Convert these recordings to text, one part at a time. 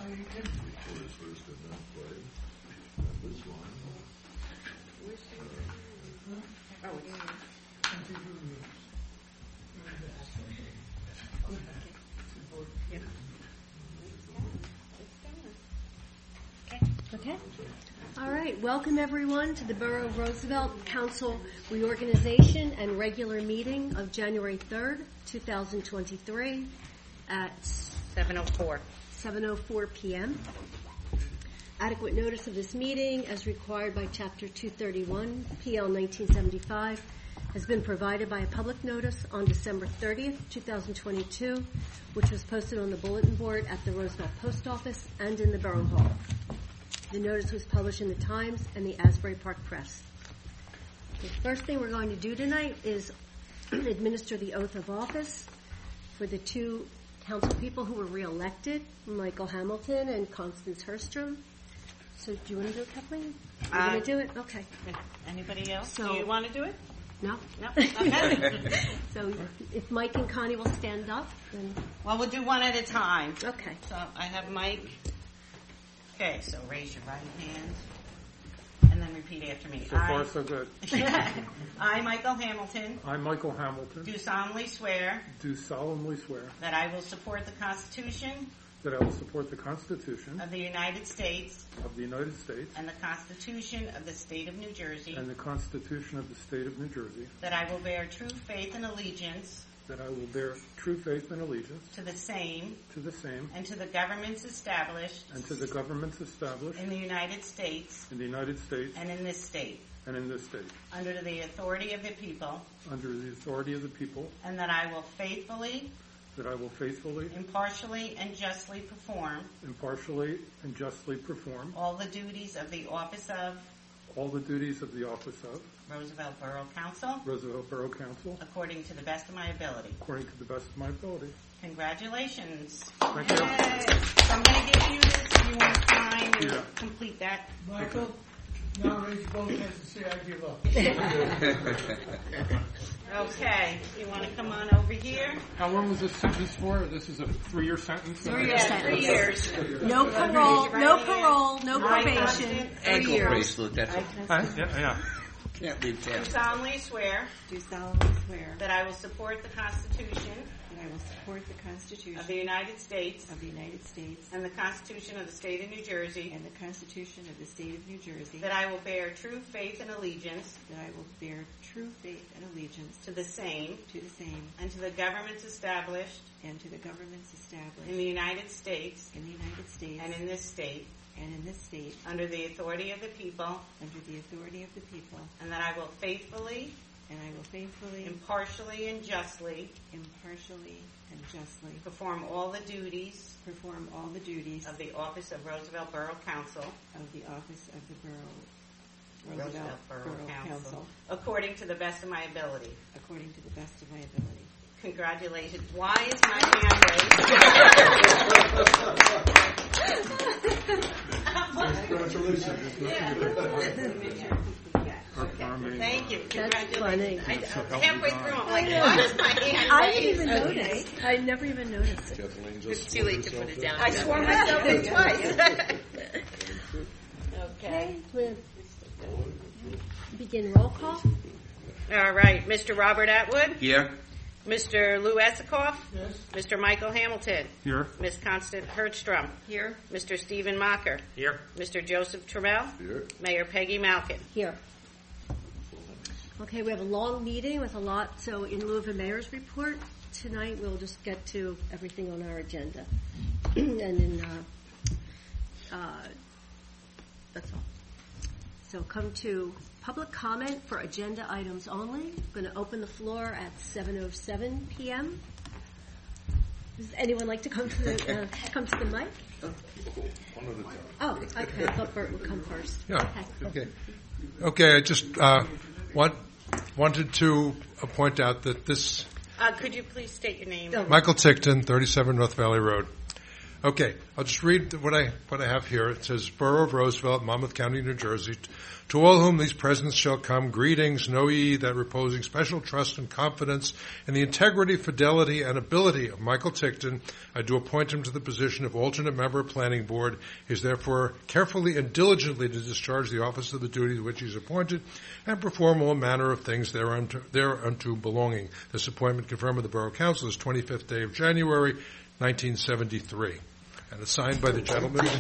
Okay. All right. Welcome, everyone, to the Borough of Roosevelt Council Reorganization and Regular Meeting of January 3rd, 2023 at 7:04 p.m. Adequate notice of this meeting, as required by Chapter 231, PL 1975, has been provided by a public notice on December 30th, 2022, which was posted on the bulletin board at the Roosevelt Post Office and in the Borough Hall. The notice was published in the Times and the Asbury Park Press. The first thing we're going to do tonight is administer the oath of office for the two council people who were reelected, Michael Hamilton and Constance Herstrom. So do you want to do it, Kathleen? You want to do it? Okay. Anybody else? So, do you want to do it? No? No? Okay. So if Mike and Connie will stand up, then... Well, we'll do one at a time. Okay. So I have Mike. Okay, so raise your right hand and then repeat after me. So far, so good. I, Michael Hamilton, I, Michael Hamilton, do solemnly swear that I will support the Constitution I will support the Constitution of the United States of the United States and the Constitution of the State of New Jersey, and the Constitution of the State of New Jersey, that I will bear true faith and allegiance that I will bear true faith and allegiance to the same and to the governments established to the governments established in the United States in the United States and in this state, under the authority of the people, and that I will faithfully, impartially, and justly perform all the duties of the office of Roosevelt Borough Council according to the best of my ability. Congratulations. Thank you. Yay. So I'm going to give you this. You want to sign and complete that? Michael, now raise your both hands and say I give up. Okay. You want to come on over here? How long was this sentence for? This is a 3-year sentence? 3-year sentence. 3 years. No parole, no probation. Ankle 3 years. bracelet, that's Yeah. can't leave Do town. solemnly swear that I will support the Constitution of the United States and the Constitution of the State of New Jersey, that I will bear true faith and allegiance to the same and to the governments established in the United States and in this state, under the authority of the people, and that I will faithfully, impartially, and justly perform all the duties of the office of Roosevelt Borough Council, Roosevelt Borough Council, according to the best of my ability. Congratulations. Why is my hand raised? Thank you. That's funny. I was halfway through. I'm like, why is my hand I raised? didn't even notice. I never even noticed it. It's too late to put it down. I swore myself in twice. Okay. We'll begin roll call. All right. Mr. Robert Atwood. Here. Mr. Lou Esikoff. Yes. Mr. Michael Hamilton. Here. Ms. Constance Herstrom. Here. Mr. Stephen Mocker. Here. Mr. Joseph Trammell. Here. Mayor Peggy Malkin. Here. Okay, we have a long meeting with a lot, so in lieu of a mayor's report, tonight we'll just get to everything on our agenda. And then, that's all. So come to public comment for agenda items only. I'm going to open the floor at 7:07 p.m. Does anyone like to come to the mic? One at a time. Oh, okay. I thought Bert would come first. Yeah. Okay. I just wanted to point out that this. Could you please state your name? Oh. Michael Tickton, 37 North Valley Road. Okay, I'll just read what I have here. It says, Borough of Roosevelt, Monmouth County, New Jersey. To all whom these presents shall come, greetings, know ye that reposing special trust and confidence in the integrity, fidelity, and ability of Michael Tickton, I do appoint him to the position of alternate member of Planning Board. He is therefore carefully and diligently to discharge the office of the duty to which he is appointed and perform all manner of things thereunto belonging. This appointment confirmed with the Borough Council is 25th day of January, 1973. And it's signed by the gentleman. Which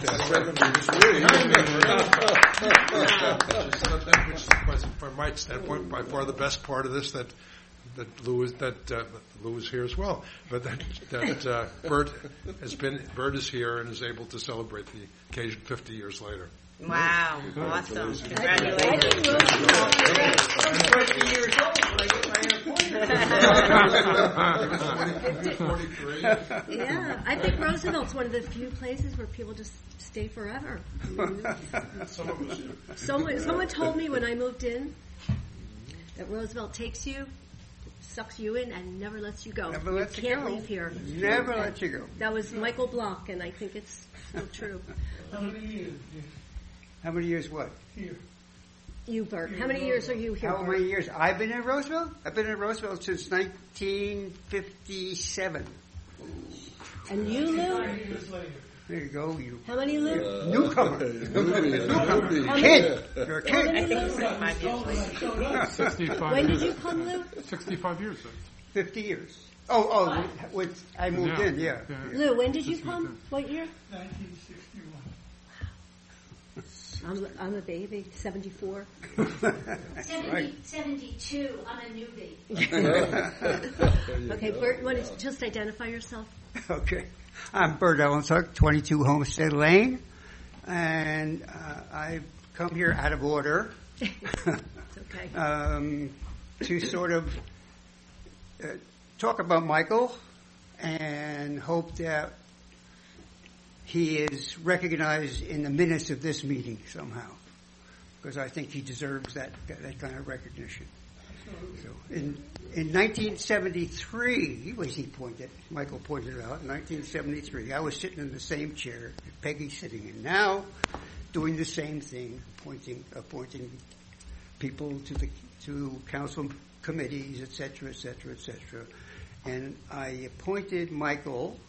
from my standpoint, by far the best part of this that Lou is here as well. But that Bert is here and is able to celebrate the occasion 50 years later. Wow, awesome. Congratulations. Yeah, I think Roosevelt's one of the few places where people just stay forever. Some of us do. Someone told me when I moved in that Roosevelt takes you, sucks you in, and never lets you go. Never you lets you can't go. leave here. Never lets you go. That was Michael Block, and I think it's still true. How many years? How many years what? Here. You, Bert. How many years are you here? How Bert? many years? I've been in Roosevelt? I've been in Roosevelt since 1957. And you, Lou? 9 years later. There you go, you How many, Lou? newcomer. Newcomer. Kid. You're a How kid. many, I think Lou? it's like 5 years later. 65 When years. did you come, Lou? 65 years. 50 years. I moved in, yeah. Lou, when did you come? What year? 1961. I'm a baby, 74. 72, I'm a newbie. Okay, Bert, you want to just identify yourself? Okay. I'm Bert Ellentuck, 22 Homestead Lane, and I've come here out of order Okay. to sort of talk about Michael and hope that he is recognized in the minutes of this meeting somehow, because I think he deserves that kind of recognition. So in 1973, Michael pointed out, in 1973, I was sitting in the same chair that Peggy's sitting in now, doing the same thing, appointing people to council committees, et cetera, et cetera, et cetera. And I appointed Michael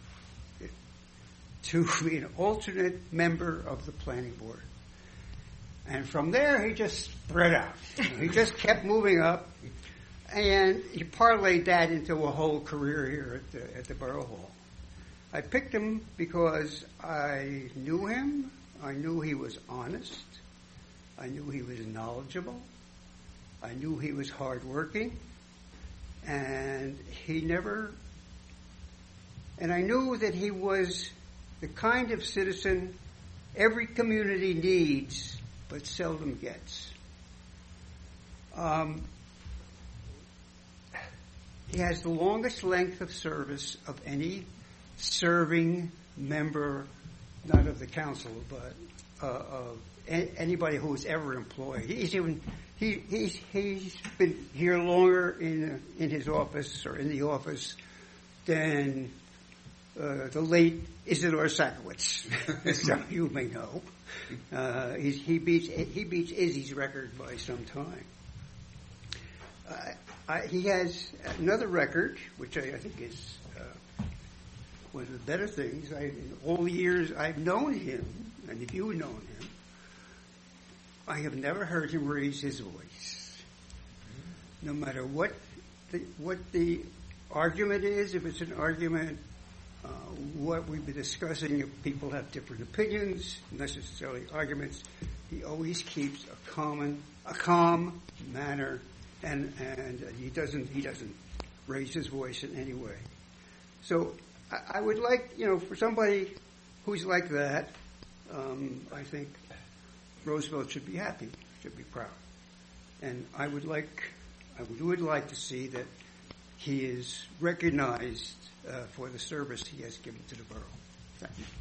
to be an alternate member of the planning board. And from there, he just spread out. He just kept moving up, and he parlayed that into a whole career here at the Borough Hall. I picked him because I knew him. I knew he was honest. I knew he was knowledgeable. I knew he was hardworking. And I knew that he was the kind of citizen every community needs but seldom gets. He has the longest length of service of any serving member, not of the council, but of anybody who was ever employed. He's been here longer in his office or in the office than the late Isidore Sakowicz, so you may know. He beats Izzy's record by some time. He has another record, which I think is one of the better things. In all the years I've known him, and if you've known him, I have never heard him raise his voice. No matter what the argument is, if it's an argument, what we've been discussing, if people have different opinions, necessarily arguments, he always keeps a calm manner, and he doesn't raise his voice in any way. So I would like, for somebody who's like that, I think Roosevelt should be happy, should be proud, and I would like to see that he is recognized for the service he has given to the borough. Thank you.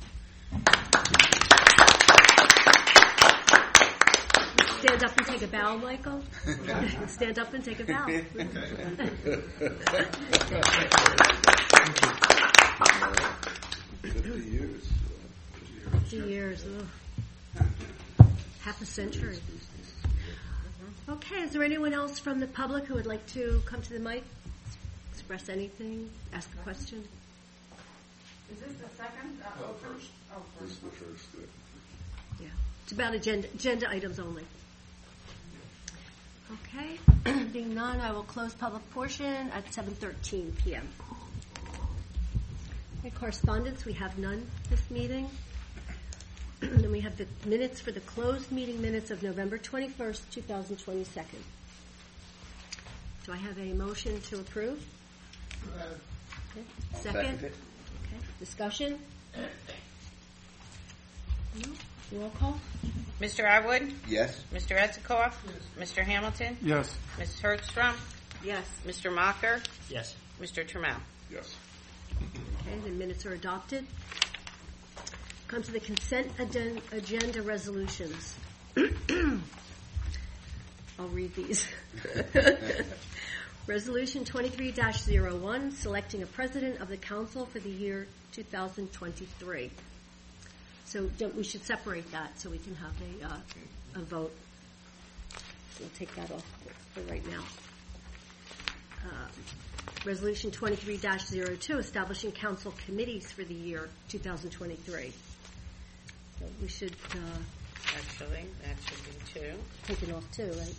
Stand up and take a bow, Michael. Stand up and take a bow. Good to you. 50 years. Ugh. Half a century. Okay, is there anyone else from the public who would like to come to the mic, express anything, ask a question? Is this the second? First. Oh, This is first. the first. Yeah, it's about agenda items only. Okay, being none, I will close public portion at 7:13 p.m. Okay, correspondence, we have none this meeting. Then we have the minutes for the closed meeting minutes of November 21st, 2022. Do I have a motion to approve? Okay. Second? Okay. Discussion? No? Roll call? Mr. Atwood? Yes. Mr. Etzikoff? Mr. Hamilton? Yes. Ms. Hertzstrom? Yes. Mr. Mocker? Yes. Mr. Trammell? Yes. Okay, the minutes are adopted. Come to the consent agenda resolutions. I'll read these. Resolution 23-01, selecting a president of the council for the year 2023. So we should separate that so we can have a vote. So we'll take that off for right now. Resolution 23-02, establishing council committees for the year 2023. So we should Actually, that should be 2. take it off too, right?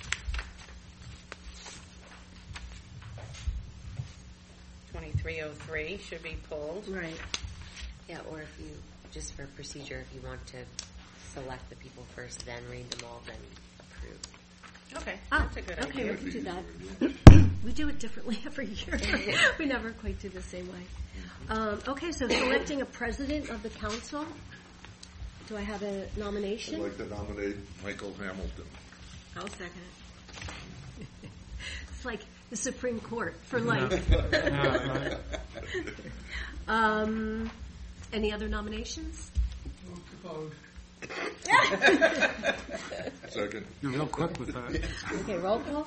$23.03 should be pulled. Right. Yeah, or if you, just for procedure, if you want to select the people first, then read them all, then approve. Okay, Ah, that's a good okay, idea. we can do that. We do it differently every year. We never quite do the same way. Okay, so selecting a president of the council. Do I have a nomination? I'd like to nominate Michael Hamilton. I'll second it. It's like the Supreme Court for life. Any other nominations? Move to close. Second. You're real quick with that. Okay, roll call.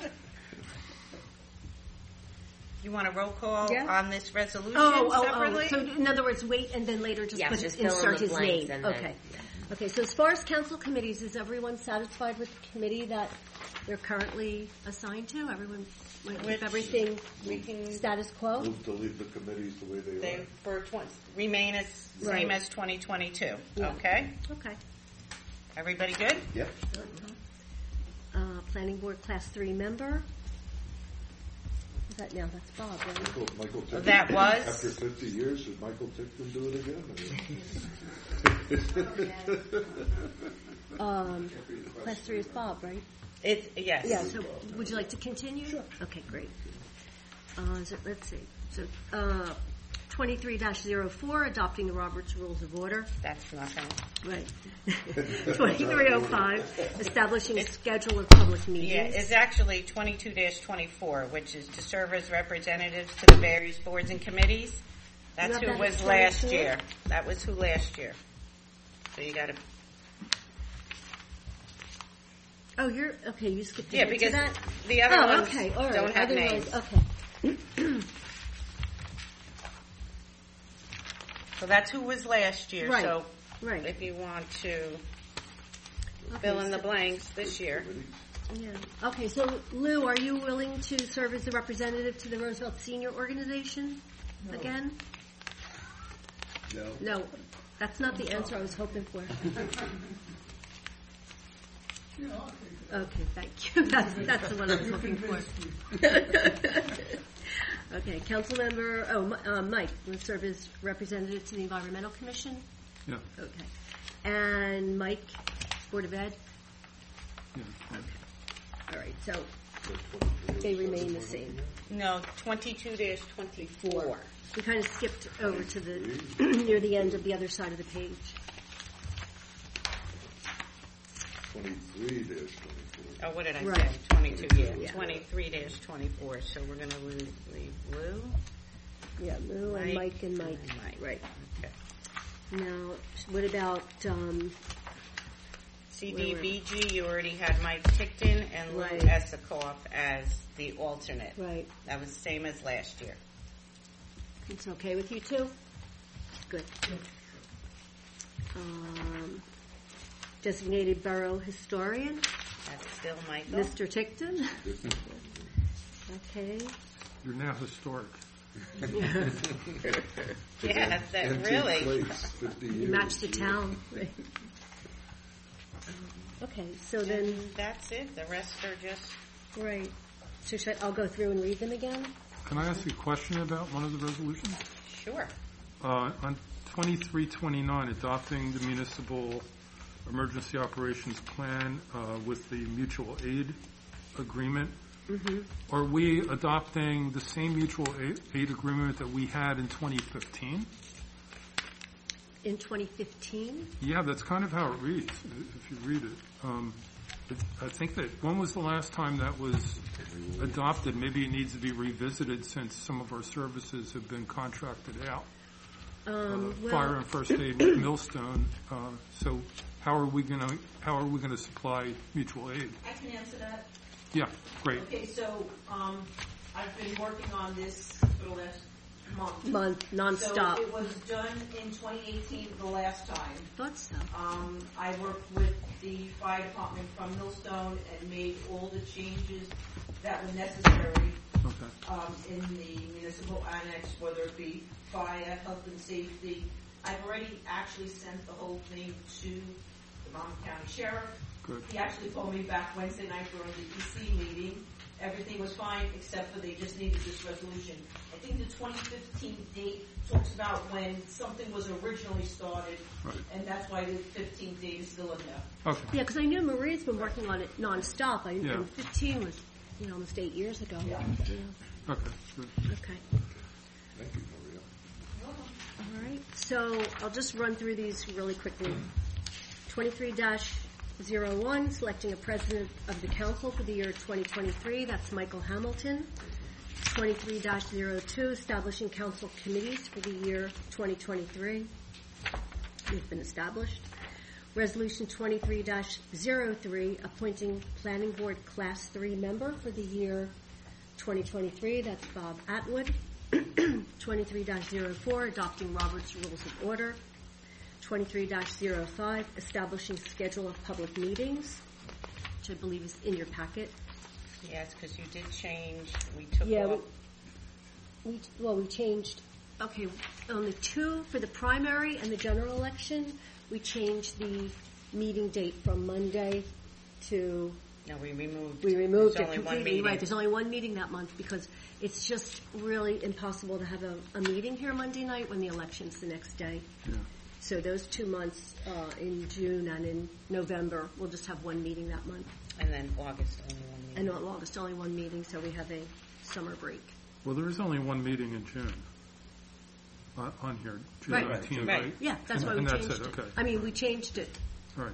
You want a roll call Yeah. on this resolution Oh. separately? So in other words, wait and then later just Yeah, put just fill in insert the his blanks name. and then- Okay. Okay, so as far as council committees, is everyone satisfied with the committee that they're currently assigned to? Everyone want to keep Which everything we can status quo? Move to leave the committees the way they They are. for remain as Right. same as 2022. Yeah. Okay, Okay. everybody good? Yep. Planning board class 3 member. Who's that now? That's Bob, right? Michael Tickton. That was- After 50 years, should Michael Tickton do it again? Class 3 is Bob, right? Yes. Yeah, so would you like to continue? Sure. Okay, great. Let's see. So 23-04, adopting the Roberts Rules of Order. That's nothing. Right. 2305, establishing a schedule of public meetings. Yeah, it's actually 22-24, which is to serve as representatives to the various boards and committees. That's You who have that was at last 24? year. That was who last year. So you got to. Oh, you're okay. You skipped Yeah, ahead because to that. the other ones okay. All right. don't have Otherwise- names. Okay. So that's who was last year. Right. So Right. if you want to fill in the blanks this year. Yeah. Okay. So Lou, are you willing to serve as the representative to the Roosevelt Senior Organization again? No. No. That's not the answer I was hoping for. Yeah, I'll take it. Okay, thank you. That's the one I was looking for. Okay, Councilmember, Mike will serve as representative to the Environmental Commission. Yeah. Okay, and Mike, Board of Ed. Yeah. All right, so they remain the same. No, 22-24. We kind of skipped over to the near the end of the other side of the page. 23-24. Oh, what did I Right. say? 22, yeah. Yeah. 23-24. So we're going to leave Lou. Yeah, Lou and Mike and Mike. and Mike. Right. Okay. Now, what about CDBG, you already had Mike Tickton and Lou Right. Esikoff as the alternate. right? That was the same as last year. It's okay with you too? Good. Designated Borough Historian, That's still Michael. Mr. Tickton. Okay. You're now historic. Yeah, that Antique really. plates, 50 years. Match the town. Right. Okay, so then, And that's it. The rest are just. right. So I'll go through and read them again? Can I ask you a question about one of the resolutions? Sure. On 2329, adopting the municipal emergency operations plan with the mutual aid agreement. Mm-hmm. Are we adopting the same mutual aid agreement that we had in 2015? In 2015? Yeah, that's kind of how it reads, if you read it. I think that, when was the last time that was adopted? Maybe it needs to be revisited since some of our services have been contracted out. Fire and first aid with Millstone. So how are we going to supply mutual aid? I can answer that. Yeah, great. Okay, so I've been working on this for the last month. Non-stop. So it was done in 2018 the last time. Thought so. I worked with the fire department from Millstone and made all the changes that were necessary in the municipal annex, whether it be fire, health and safety. I've already actually sent the whole thing to the Monmouth County Sheriff. Good. He actually called me back Wednesday night during the EC meeting. Everything was fine except for they just needed this resolution. I think the 2015 date talks about when something was originally started, and that's why the 15th date is still in there. Okay. Yeah, because I knew Maria's been working on it nonstop. Yeah. And 15 was, almost 8 years ago. Yeah. Okay, good. Okay. Thank you, Maria. All right. So I'll just run through these really quickly. 23-01, selecting a president of the council for the year 2023. That's Michael Hamilton. 23-02, establishing council committees for the year 2023. They've been established. Resolution 23-03, appointing planning board class 3 member for the year 2023. That's Bob Atwood. 23-04, adopting Robert's Rules of Order. 23-05, establishing schedule of public meetings, which I believe is in your packet. Yes, because you did change. We took off. We changed. Okay, on the 2 for the primary and the general election, we changed the meeting date from Monday to. No, we removed. It There's only one completely. meeting. Right, there's only one meeting that month because it's just really impossible to have a meeting here Monday night when the election's the next day. Yeah. So those 2 months, in June and in November, we'll just have one meeting that month. And then August, only one meeting. And in August, only one meeting, so we have a summer break. Well, there is only one meeting in June. On here, June Right. 19th, Right. right? Yeah, that's why we And changed that's it. it, okay. I mean, we changed it. Right.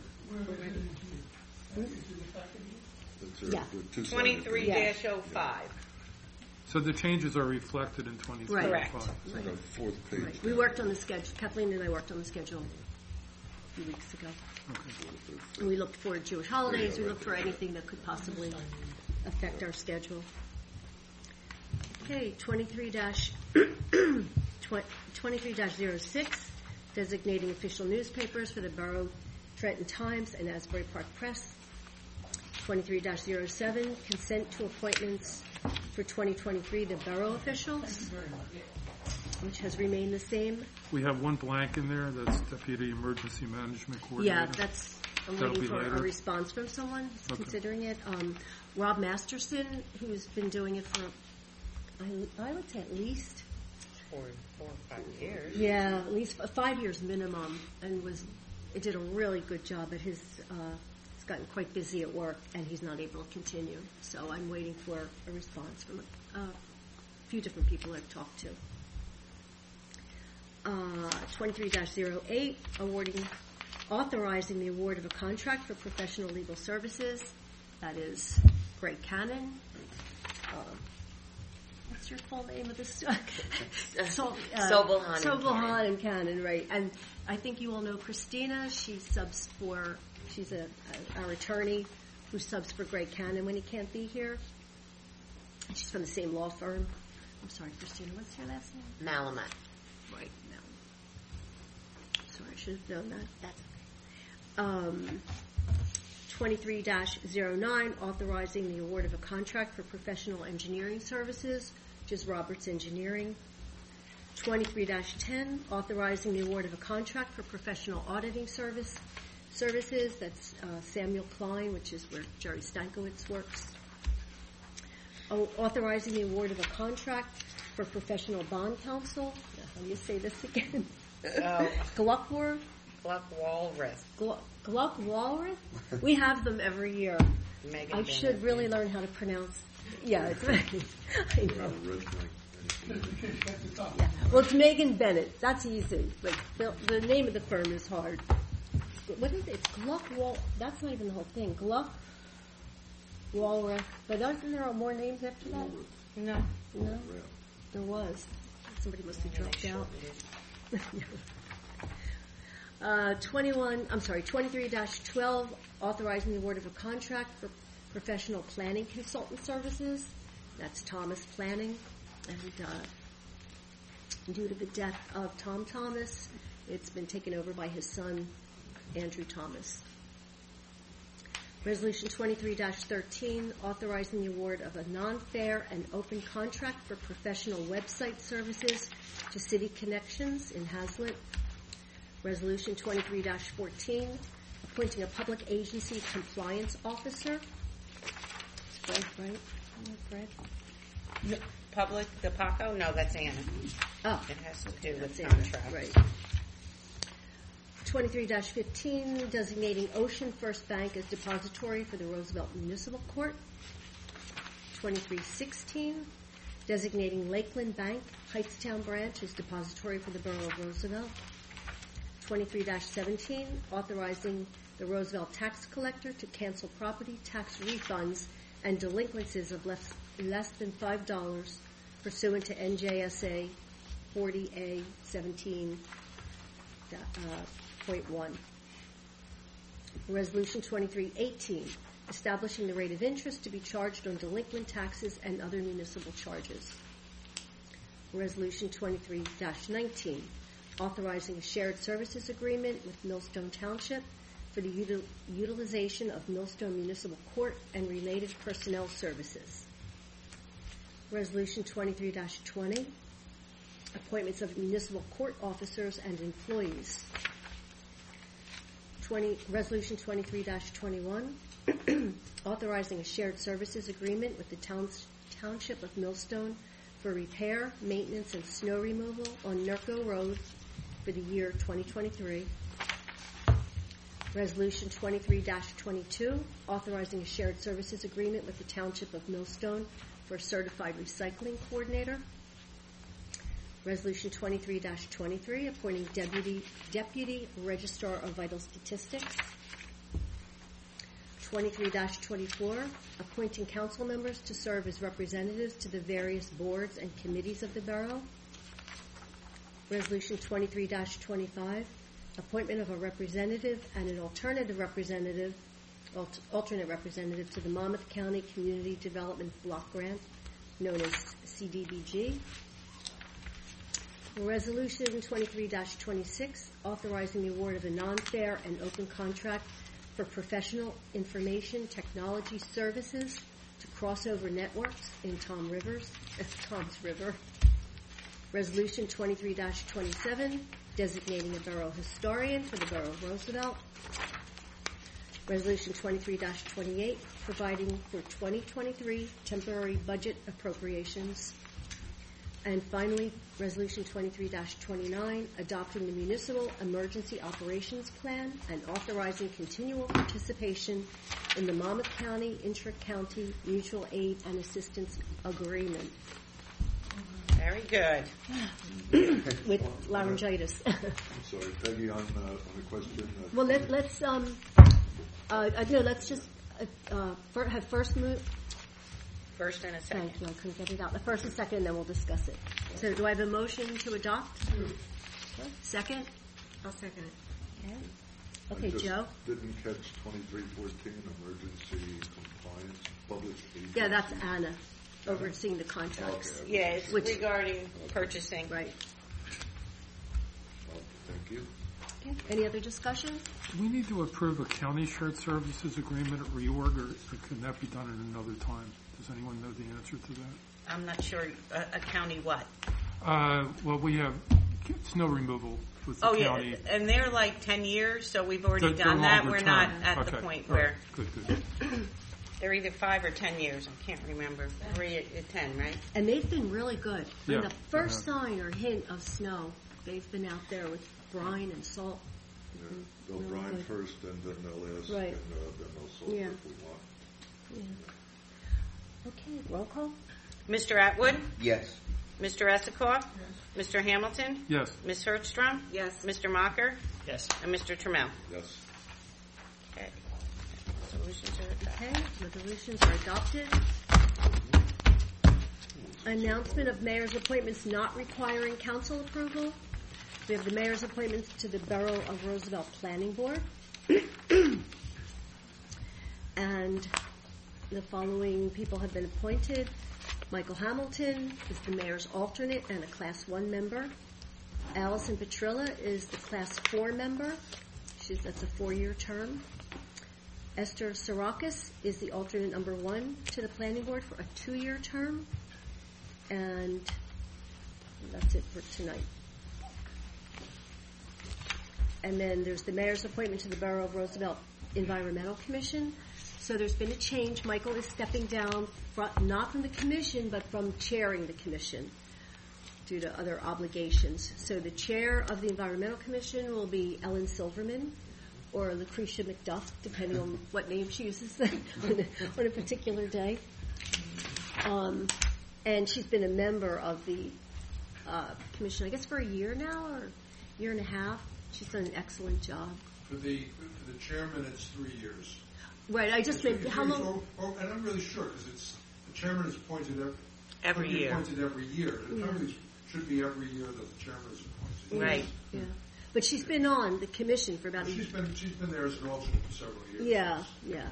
That's Yeah. the two-sided 23-05. So the changes are reflected in 2035. Correct. It's on the fourth page. Right. We worked on the schedule. Kathleen and I worked on the schedule a few weeks ago. And we looked for Jewish holidays. We looked for anything that could possibly affect our schedule. Okay, 23-06, designating official newspapers for the Borough Trenton Times and Asbury Park Press. 23-07, consent to appointments for 2023, the borough officials, which has remained the same. We have one blank in there. That's Deputy Emergency Management Coordinator. Yeah, that's. I'm That'll waiting be for later. a response from someone who's Okay. considering it. Rob Masterson, who's been doing it for, I would say at least. 4 or 5 years. Yeah, at least 5 years minimum, and did a really good job. But he's gotten quite busy at work, and he's not able to continue. So I'm waiting for a response from a few different people I've talked to. 23-08, authorizing the award of a contract for professional legal services. That is Greg Cannon. What's your full name of this? Sobelhan and Cannon, right? And I think you all know Christina. She's our attorney who subs for Greg Cannon when he can't be here. And she's from the same law firm. I'm sorry, Christina. What's your last name? Malamet. Right now. Sorry, I should have known that. That's 23-09, authorizing the award of a contract for professional engineering services, which is Roberts Engineering. 23-10, authorizing the award of a contract for professional auditing services. That's Samuel Klein, which is where Jerry Stankiewicz works. Authorizing the award of a contract for professional bond counsel. How do you say this again? Gluck Walrath. Gluck Walrath? We have them every year. Megan I Bennett, should really learn how to pronounce. Yeah, it's I know. Yeah. Well, it's Megan Bennett. That's easy. But the name of the firm is hard. What is it? It's Gluck Wal. That's not even the whole thing. Gluck Walrath. But isn't there more names after that? No. No. There was. Somebody must have dropped out. 23-12, authorizing the award of a contract for professional planning consultant services. That's Thomas Planning. And due to the death of Tom Thomas, it's been taken over by his son, Andrew Thomas. Resolution 23-13, authorizing the award of a non-fair and open contract for professional website services to City Connections in Hazlet. Resolution 23-14, appointing a public agency compliance officer. It's Fred, right? Fred? No. Public, the PACO? No, that's Anna. Oh. It has to do with Anna, contracts. right. 23-15, designating Ocean First Bank as depository for the Roosevelt Municipal Court. 23-16, designating Lakeland Bank, Heightstown Branch as depository for the Borough of Roosevelt. 23-17, authorizing the Roosevelt tax collector to cancel property tax refunds and delinquencies of less than $5 pursuant to NJSA 40A 17.1. Resolution 23-18, establishing the rate of interest to be charged on delinquent taxes and other municipal charges. Resolution 23-19, authorizing a shared services agreement with Millstone Township for the utilization of Millstone Municipal Court and related personnel services. Resolution 23-20, appointments of municipal court officers and employees. Resolution 23-21, authorizing a shared services agreement with the Township of Millstone for repair, maintenance, and snow removal on Nerco Road for the year 2023. Resolution 23-22, authorizing a shared services agreement with the Township of Millstone for a certified recycling coordinator. Resolution 23-23, appointing Deputy Registrar of Vital Statistics. 23-24, appointing council members to serve as representatives to the various boards and committees of the borough. Resolution 23-25, appointment of a representative and an alternate representative to the Monmouth County Community Development Block Grant, known as CDBG. Resolution 23-26, authorizing the award of a non-fair and open contract for professional information technology services to Crossover Networks in Tom's River. Resolution 23-27, designating a borough historian for the Borough of Roosevelt. Resolution 23-28, providing for 2023 temporary budget appropriations. And finally, Resolution 23-29, adopting the Municipal Emergency Operations Plan and authorizing continual participation in the Monmouth County Intra-County Mutual Aid and Assistance Agreement. Very good. With laryngitis. I'm sorry, Peggy, on the question. Well, let's just have first move. First and a second. Thank you. I couldn't get it out. The first and second, and then we'll discuss it. So, do I have a motion to adopt? Okay. Second. I'll second it. Okay, Joe. Didn't catch 2314, emergency compliance, public agency. Yeah, that's Anna, overseeing the contracts. Okay. Yeah, it's regarding purchasing. Right. Thank you. Okay. Any other discussion? Do we need to approve a county shared services agreement at reorg, or can that be done at another time? Does anyone know the answer to that? I'm not sure. A county what? Well, we have snow removal with the Oh, county. yeah. And they're like 10 years, so we've already They're done that. longer We're not term. at Okay. the point All right. where Good. they're either 5 or 10 years. I can't remember. 3 at 10, right? And they've been really good. When Yeah. the first sign or hint of snow, they've been out there with brine and salt. Yeah, they'll Really brine good. first, and then they'll ask, Right. and then they'll salt Yeah. if we want. Yeah. Okay, roll call? Mr. Atwood? Yes. Mr. Esikoff? Mr. Hamilton? Yes. Ms. Hertzstrom? Yes. Mr. Mocker? Yes. And Mr. Trammell? Yes. Okay. Resolutions are adopted. Okay, resolutions are adopted. Announcement of mayor's appointments not requiring council approval. We have the mayor's appointments to the Borough of Roosevelt Planning Board. And the following people have been appointed. Michael Hamilton is the mayor's alternate and a Class 1 member. Allison Petrilla is the Class 4 member. That's a 4-year term. Esther Sarakis is the alternate number 1 to the planning board for a 2-year term. And that's it for tonight. And then there's the mayor's appointment to the Borough of Roosevelt Environmental Commission. So there's been a change. Michael is stepping down, not from the commission, but from chairing the commission due to other obligations. So the chair of the Environmental Commission will be Ellen Silverman or Lucretia McDuff, depending on what name she uses on a particular day. And she's been a member of the commission, I guess, for a year now or a year and a half. She's done an excellent job. For the chairman, it's 3 years. Right, I just meant how long? And I'm really sure because it's the chairman is appointed every year. Appointed every year. It probably should be every year that the chairman is appointed. Right. Yeah. But she's been on the commission for about. She's been there as an alternate for several years. Yeah.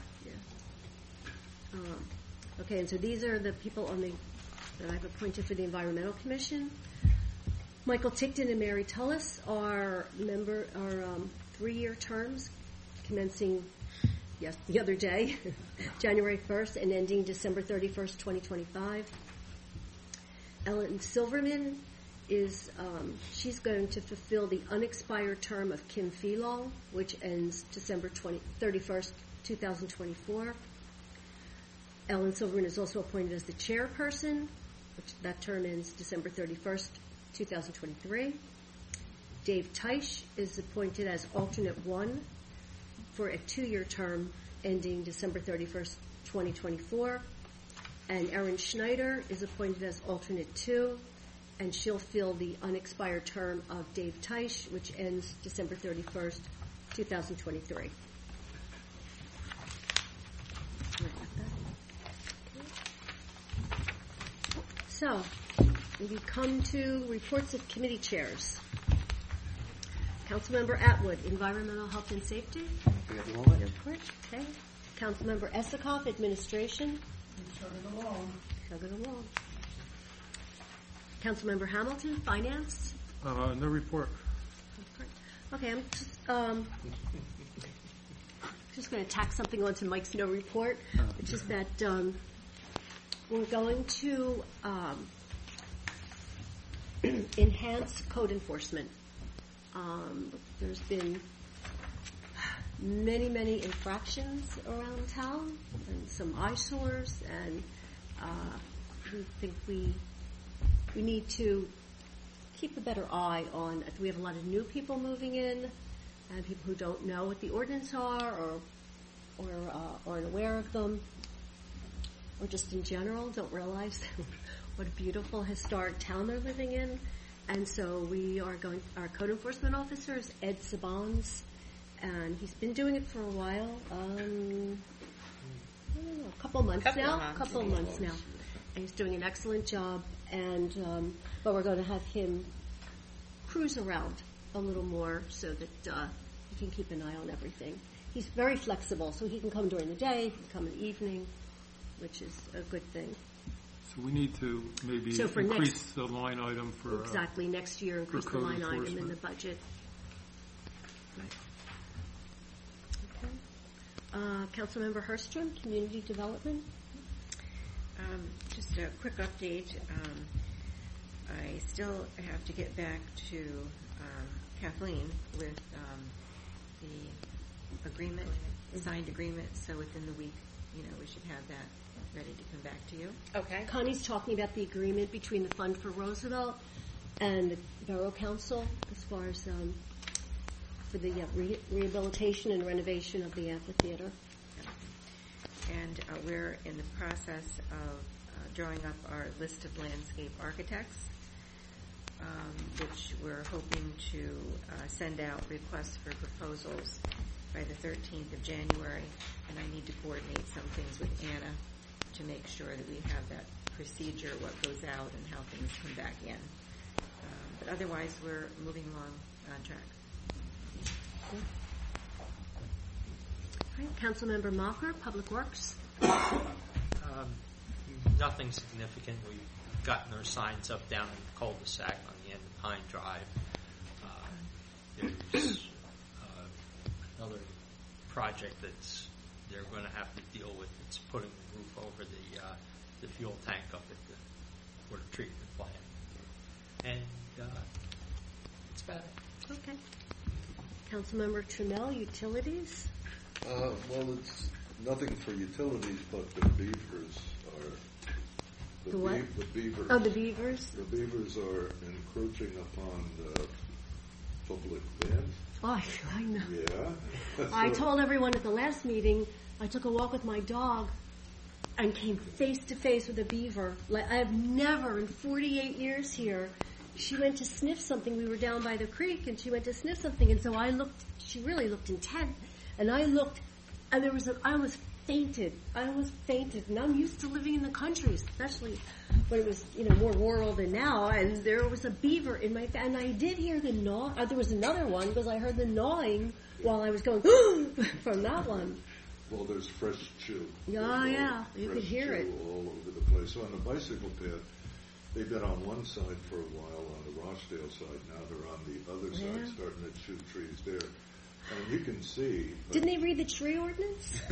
Okay, and so these are the people that I've appointed for the Environmental Commission. Michael Tickton and Mary Tullis are 3-year terms, commencing the other day, January 1st, and ending December 31st, 2025. Ellen Silverman is she's going to fulfill the unexpired term of Kim Pheelong, which ends December 31st, 2024. Ellen Silverman is also appointed as the chairperson, which that term ends December 31st, 2023. Dave Teich is appointed as alternate 1 for a 2-year term ending December 31st, 2024. And Erin Schneider is appointed as alternate 2, and she'll fill the unexpired term of Dave Teich, which ends December 31st, 2023. So, we come to reports of committee chairs. Councilmember Atwood, Environmental Health and Safety. Report. Okay. Councilmember Esikoff, Administration. Chug it along. Councilmember Hamilton, Finance. No report. Okay, I'm just going to tack something onto Mike's no report, which is that we're going to enhance code enforcement. There's been many infractions around town and some eyesores, and we think we need to keep a better eye on. We have a lot of new people moving in, and people who don't know what the ordinance are or aren't aware of them, or just in general don't realize what a beautiful historic town they're living in. And so our code enforcement officer is Ed Sabons, and he's been doing it for a while, I don't know, a couple of months now. And he's doing an excellent job, and but we're going to have him cruise around a little more so that he can keep an eye on everything. He's very flexible, so he can come during the day, he can come in the evening, which is a good thing. So we need to maybe increase the line item for... Exactly, next year increase the line item in the budget. Councilmember Hurstrom, Community Development. Just a quick update. I still have to get back to Kathleen with the agreement, signed agreement, so within the week, we should have that ready to come back to you. Okay. Connie's talking about the agreement between the Fund for Roosevelt and the Borough Council as far as for the rehabilitation and renovation of the amphitheater. And we're in the process of drawing up our list of landscape architects, which we're hoping to send out requests for proposals by the 13th of January. And I need to coordinate some things with Anna to make sure that we have that procedure, what goes out and how things come back in. But otherwise, we're moving along on track. All right, Councilmember Mocker, Public Works. Nothing significant. We've gotten our signs up down in the cul-de-sac on the end of Pine Drive. There's another project they're going to have to deal with. It's putting the roof over the fuel tank up at the water treatment plant. And that's about it. Okay. Councilmember Trammell, Utilities. Well, it's nothing for utilities, but the beavers are... The what? The beavers. Oh, the beavers? The beavers are encroaching upon the public land. Oh, I know. Yeah. I told everyone at the last meeting, I took a walk with my dog and came face to face with a beaver. Like I've never, in 48 years here, she went to sniff something. We were down by the creek, and she went to sniff something, and so I looked. She really looked intent, and I looked, and I was fainted. And I'm used to living in the country, especially when it was, more rural than now. And there was a beaver in my, and I did hear the gnaw. There was another one because I heard the gnawing while I was going from that one. Well, there's fresh chew. Yeah, you could hear it all over the place. So on the bicycle path, they've been on one side for a while on the Rochdale side. Now they're on the other side, starting to chew trees there. And you can see. Didn't they read the tree ordinance?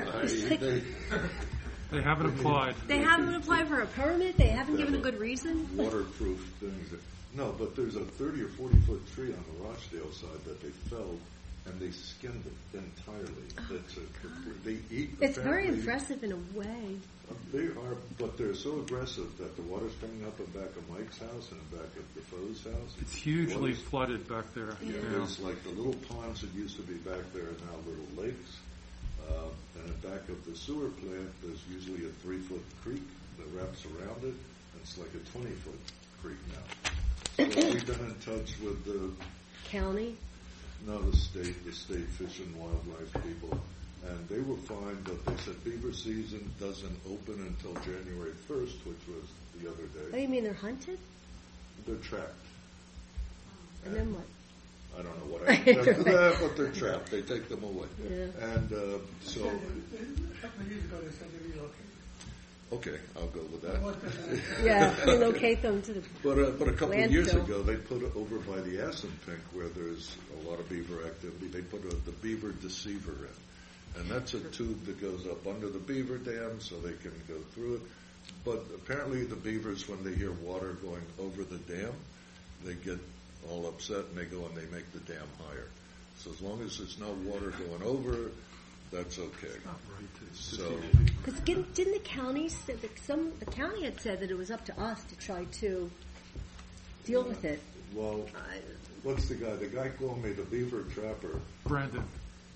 They haven't applied. They haven't applied for a permit? They haven't given a good reason? Waterproof things. No, but there's a 30 or 40 foot tree on the Rochdale side that they felled, and they skinned it entirely. They eat. It's very impressive in a way. They are, but they're so aggressive that the water's coming up in back of Mike's house and in back of Defoe's house. It's hugely flooded back there. Yeah, there's like the little ponds that used to be back there are now little lakes. And in back of the sewer plant, there's usually a 3-foot creek that wraps around it. And it's like a 20-foot creek now. So we've been in touch with the county. No, the state Fish and Wildlife people. And they were fine, but they said beaver season doesn't open until January 1st, which was the other day. Oh, you mean they're hunted? They're trapped. And then what? I don't know what happens after that, but they're trapped. They take them away. Yeah. And so... A couple of years ago, they said they relocated. Okay, I'll go with that. Yeah, relocate them to the But a couple landfill. of years ago, they put it over by the Assunpink, where there's a lot of beaver activity. They put the beaver deceiver in. And that's a tube that goes up under the beaver dam so they can go through it. But apparently the beavers, when they hear water going over the dam, they get all upset and they go and they make the dam higher. So as long as there's no water going over, that's okay. So, because didn't the county say that the county had said that it was up to us to try to deal with it? Well, what's the guy? The guy called me the beaver trapper. Brandon.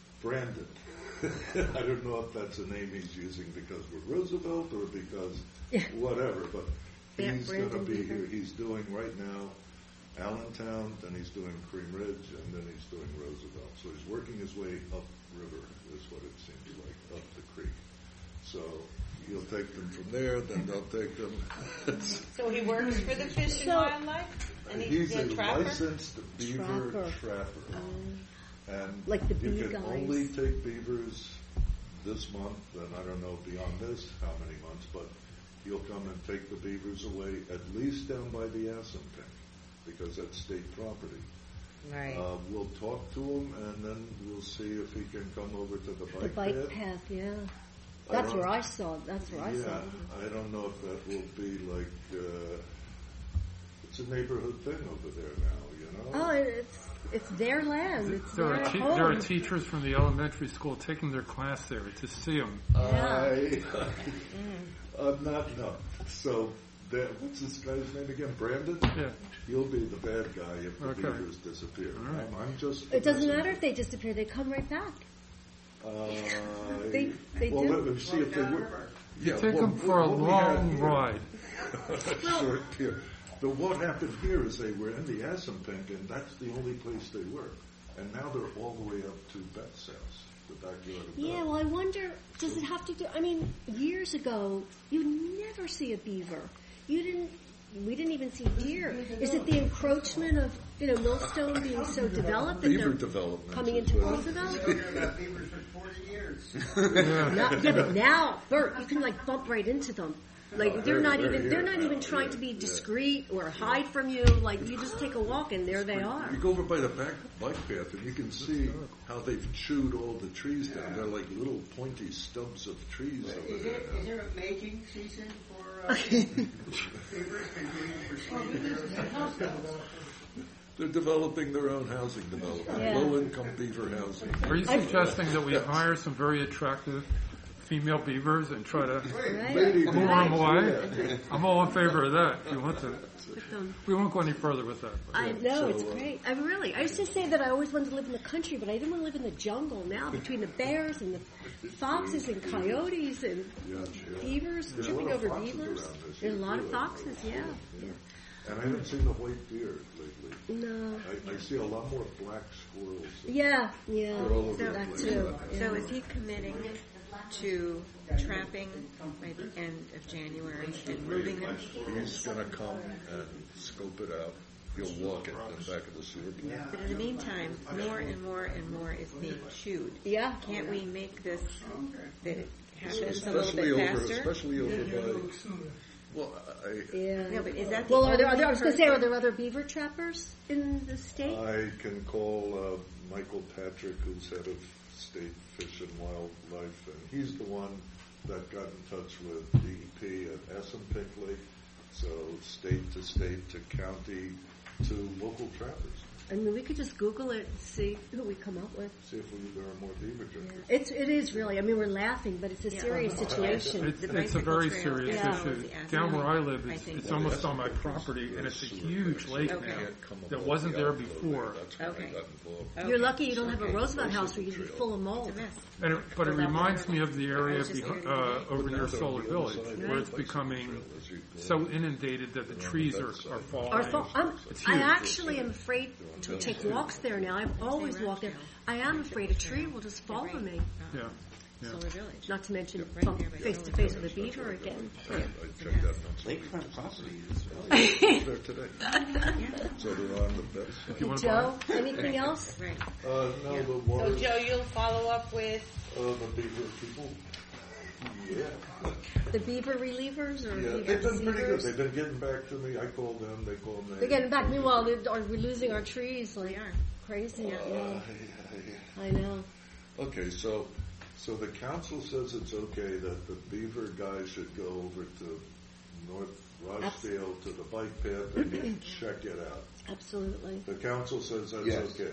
I don't know if that's a name he's using because we're Roosevelt or because whatever, but he's going to be here. He's doing right now Allentown, then he's doing Cream Ridge, and then he's doing Roosevelt. So he's working his way upriver, is what it seems like, up the creek. So he'll take them from there, then they'll take them. So he works for the Fish and Wildlife? And he's a trapper? licensed beaver trapper. And like the you bee can guys. only take beavers this month, and I don't know beyond this how many months, but he'll come and take the beavers away at least down by the Assunpink, because that's state property. Right. We'll talk to him, and then we'll see if he can come over to the The bike bike path. path, yeah. That's where I saw it. That's where I saw Yeah, it. I don't know if that will be like, it's a neighborhood thing over there now, you know? Oh, it's their land. It's There their are home. there are teachers from the elementary school taking their class there to see them. I'm not, no. So, what's this guy's name again? Brandon? Yeah. He'll be the bad guy if the Okay. beavers disappear. All right. I'm just... It doesn't matter if they disappear; they come right back. They well, do. let me see if they would. You take them for a long ride. Short here. But what happened here is they were in the Assunpink, and that's the only place they were. And now they're all the way up to Beth's house, the backyard of Beth. Yeah, well, I wonder, does it have to do, I mean, years ago, you'd never see a beaver. We didn't even see deer. Is it the encroachment of, Millstone being so developed that Beaver they're development. coming into Roosevelt? About beavers for 40 years. Yeah, but now, Bert, you can like bump right into them. Like they're not even trying to be discreet or hide from you. Like you just take a walk and there they are. You go over by the bike path and you can see how they've chewed all the trees down. They're like little pointy stubs of trees over there. Is there a mating season for beavers? They're developing their own housing development, Yeah. low-income beaver housing. Are you suggesting that we hire some very attractive female beavers and try to Lady lure them away? yeah. I'm all in favor of that. If you want to, we won't go any further with that. I know, it's great. I used to say that I always wanted to live in the country, but I didn't want to live in the jungle. Now, between the bears and the foxes and coyotes and beavers, There's a tripping lot of over foxes beavers. around this. There's a lot of Really. foxes, yeah. And I haven't seen the white deer lately. No. I see a lot more black squirrels. Yeah. They're all over the That place. too. So is he committing to trapping by the end of January and moving them? He's going to come and scope it out. He'll walk it in the back of the sewer plant. But in the meantime, more and more and more is being chewed. Yeah. Can't we make this that it happens a little bit faster? Especially over by... Well, Yeah. No, but is that Well, the are there only I was going to say, are person- there other beaver trappers in the state? I can call Michael Patrick, who's head of State Fish and Wildlife, and he's the one that got in touch with DEP at Assunpink Lake. So state to county to local trappers. I mean, we could just Google it and see who we come up with. See if there are more beaver drinkers. It is really. I mean, we're laughing, but it's a serious situation. It's a very serious Yeah. issue. Down where I live, it's almost on my property, and it's a huge lake now that wasn't there before. Okay. You're lucky you don't have a Roosevelt house where you'd be full of mold. But it reminds me of the area over near Solar Village, where it's becoming so inundated that the trees are falling. It's huge. I actually am afraid to take walks there now. I've always walked there. I am afraid a tree will just fall on me. Yeah. Yeah. Solar Village. Not to mention bump face to face with a beaver again. I checked that Lakefront property is there today. So they're on the best. Joe, anything else? Right. No, the So, water. Joe, you'll follow up with... The beaver people. Yeah. The beaver relievers or Yeah, beaver they've been pretty good. deceivers? They've been getting back to me. I called them. They called me. They're getting back. Meanwhile, we're losing our trees like crazy. I know. Okay, so the council says it's okay that the beaver guys should go over to North Rochdale to the bike path and check it out. Absolutely. The council says that's Yes. okay.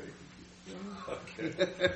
Okay.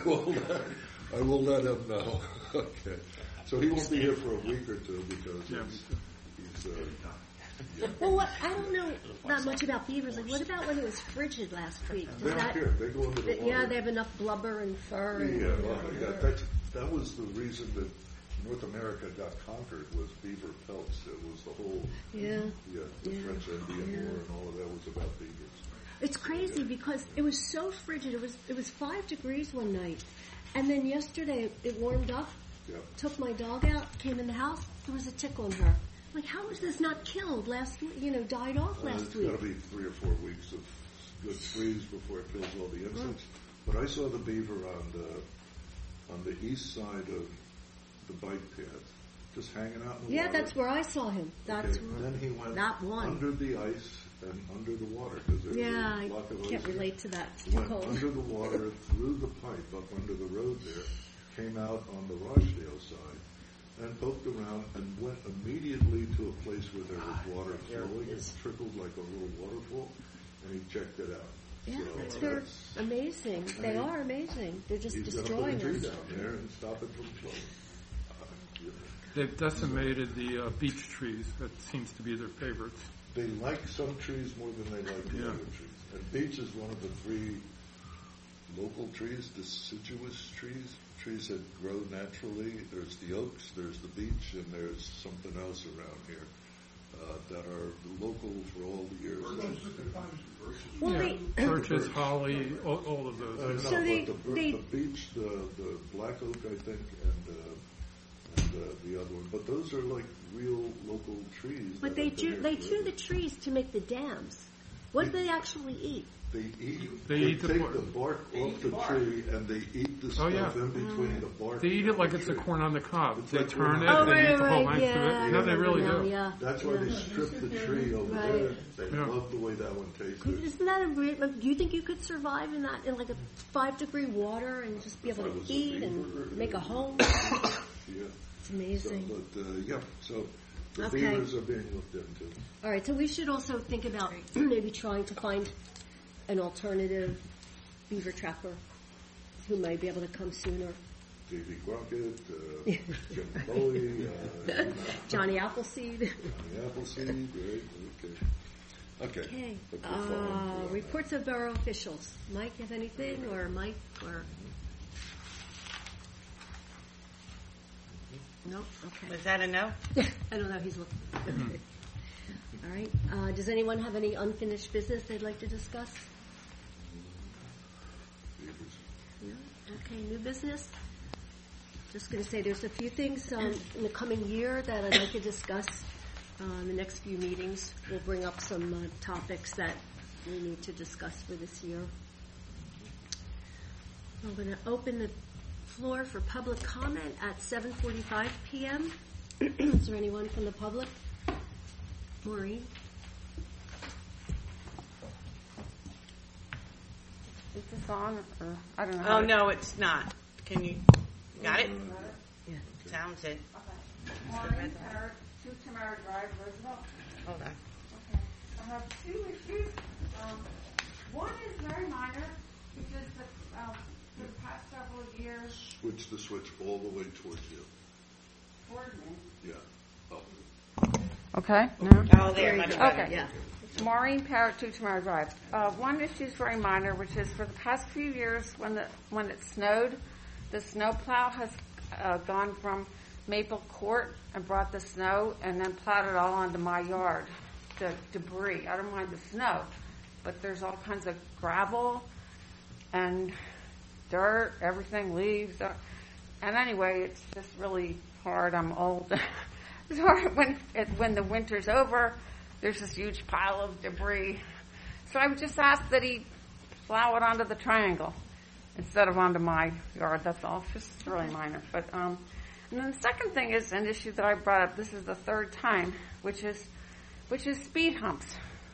I will let him know. Okay. So he won't be here for a week or two because he's Well, I don't know that much about beavers. Like, what about when it was frigid last week? They don't care. They go into the water. Yeah, they have enough blubber and fur. And, That was the reason that North America got conquered was beaver pelts. It was the whole the French Indian War and all of that was about beavers. It's crazy because it was so frigid. It was 5 degrees one night, and then yesterday it warmed up. Yeah. Took my dog out, came in the house. There was a tick on her. Like, how was this not killed last week? Died off last week. It's got to be 3 or 4 weeks of good freeze before it kills all the insects. But I saw the beaver on the east side of the bike path, just hanging out in the water. Yeah, that's where I saw him. That's Then he went that one. under the ice and under the water, because there was Yeah, a block of I can't ice. relate to that. It's too Went cold. under the water, through the pipe up under the road there, came out on the Rochdale side, and poked around and went immediately to a place where there was water flowing. It trickled like a little waterfall, and he checked it out. Yeah, So they're amazing. They are amazing. They're just he's destroying gonna put a us. tree down there and stop it from flowing. They've decimated the beech trees. That seems to be their favorites. They like some trees more than they like the other trees. And beech is one of the 3 local trees, deciduous trees that grow naturally. There's the oaks, there's the beech, and there's something else around here that are local for all the years. Well, Birches, holly, all of those. The beech, the black oak, I think, and the other one. But those are like real local trees. But they chew the trees to make the dams. What do they actually eat? They eat take the bark off the tree and they eat the stuff in between the bark. They eat it like it's a corn on the cob. They like turn it, corn. they eat the whole length of it. No, they really do. Yeah. That's why they strip the tree over there. They love the way that one tastes. Isn't that do you think you could survive in that, in like a 5-degree water and just be able to eat and make a home? Yeah. It's amazing. So the beavers are being looked into. All right, so we should also think about maybe trying to find an alternative beaver trapper who might be able to come sooner. Davy Crockett, Jim Bowie, Johnny Appleseed. Johnny Appleseed, right? Okay. Reports of borough officials. Mike, you have anything? Or Mike? Or no? Okay. Was that a no? I don't know. He's looking. Okay. All right. Does anyone have any unfinished business they'd like to discuss? No? Okay. New business? Just going to say there's a few things in the coming year that I'd like to discuss. In the next few meetings, we'll bring up some topics that we need to discuss for this year. I'm going to open the floor for public comment at 7:45 p.m. Is there anyone from the public? Maureen? Is this on? Or I don't know. Oh, no, it's not. Can you got it? Yeah. Sounds it. Okay. Maureen Parrott, 2 Tamara Drive, Roosevelt. Hold on. Okay. I have 2 issues. One is very minor, which is that for the past several years, Switch the switch all the way towards you. toward me. Yeah. Okay. No. Oh, there. Much better. Okay. Yeah. Maureen Parrott, 2 Tamara Drive. One issue is very minor, which is for the past few years when it snowed, the snowplow has gone from Maple Court and brought the snow and then plowed it all onto my yard, the debris. I don't mind the snow, but there's all kinds of gravel and dirt, everything, leaves. And anyway, it's just really hard. I'm old. It's hard when the winter's over. There's this huge pile of debris. So I would just ask that he plow it onto the triangle instead of onto my yard. That's all. It's just really minor. But and then the second thing is an issue that I brought up. This is the 3rd time, which is speed humps.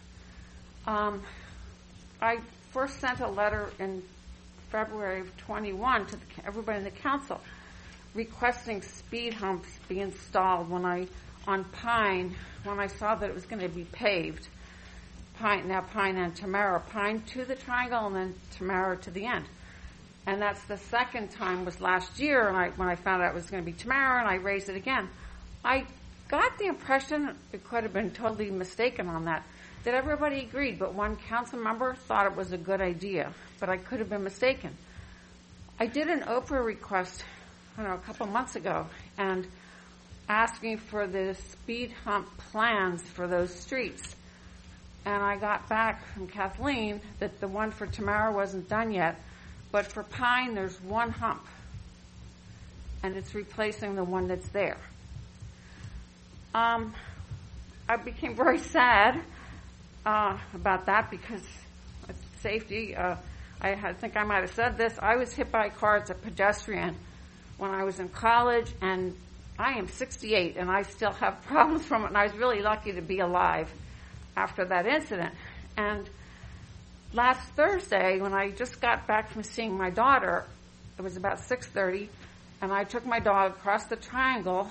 I first sent a letter in February of 21 to everybody in the council requesting speed humps be installed on Pine, when I saw that it was going to be paved. Pine and Tamara. Pine to the triangle and then Tamara to the end. And that's the second time was last year, and when I found out it was going to be Tamara, and I raised it again. I got the impression, it could have been totally mistaken on that everybody agreed, but one council member thought it was a good idea, but I could have been mistaken. I did an Oprah request, a couple months ago, and asking for the speed hump plans for those streets. And I got back from Kathleen that the one for Tamara wasn't done yet, but for Pine there's one hump, and it's replacing the one that's there. I became very sad about that because it's safety. I think I might have said this. I was hit by a car as a pedestrian when I was in college, and I am 68, and I still have problems from it, and I was really lucky to be alive. after that incident. And last Thursday, when I just got back from seeing my daughter, it was about 6:30, and I took my dog across the triangle.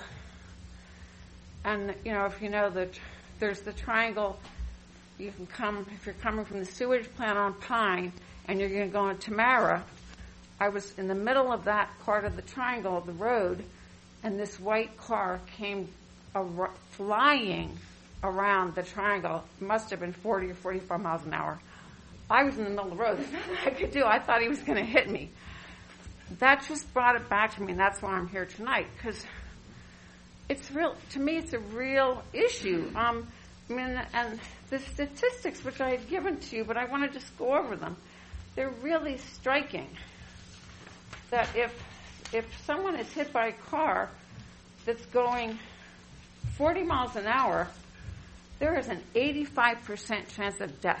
And, you know, if you know that there's the triangle, you can come, if you're coming from the sewage plant on Pine, and you're going to go on Tamara, I was in the middle of that part of the triangle of the road, and this white car came flying around the triangle. It must have been 40 or 45 miles an hour. I was in the middle of the road. There's nothing I could do. I thought he was going to hit me. That just brought it back to me, and that's why I'm here tonight, because it's real. To me, it's a real issue. I mean, and the statistics which I had given to you, but I want to just go over them. They're really striking. That if someone is hit by a car that's going 40 miles an hour, there is an 85% chance of death.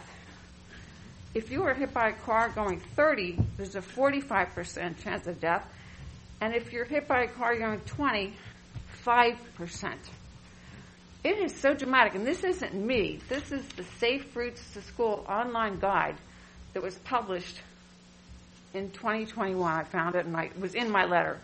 If you are hit by a car going 30, there's a 45% chance of death. And if you're hit by a car going 20, 5%. It is so dramatic. And this isn't me. This is the Safe Routes to School online guide that was published in 2021. I found it, and it was in my letter.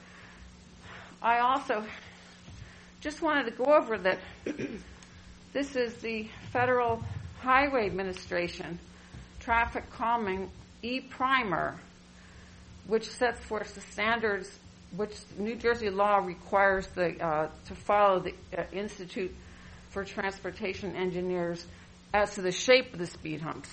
I also just wanted to go over that this is the Federal Highway Administration Traffic Calming e-primer, which sets forth the standards which New Jersey law requires to follow the Institute for Transportation Engineers as to the shape of the speed humps.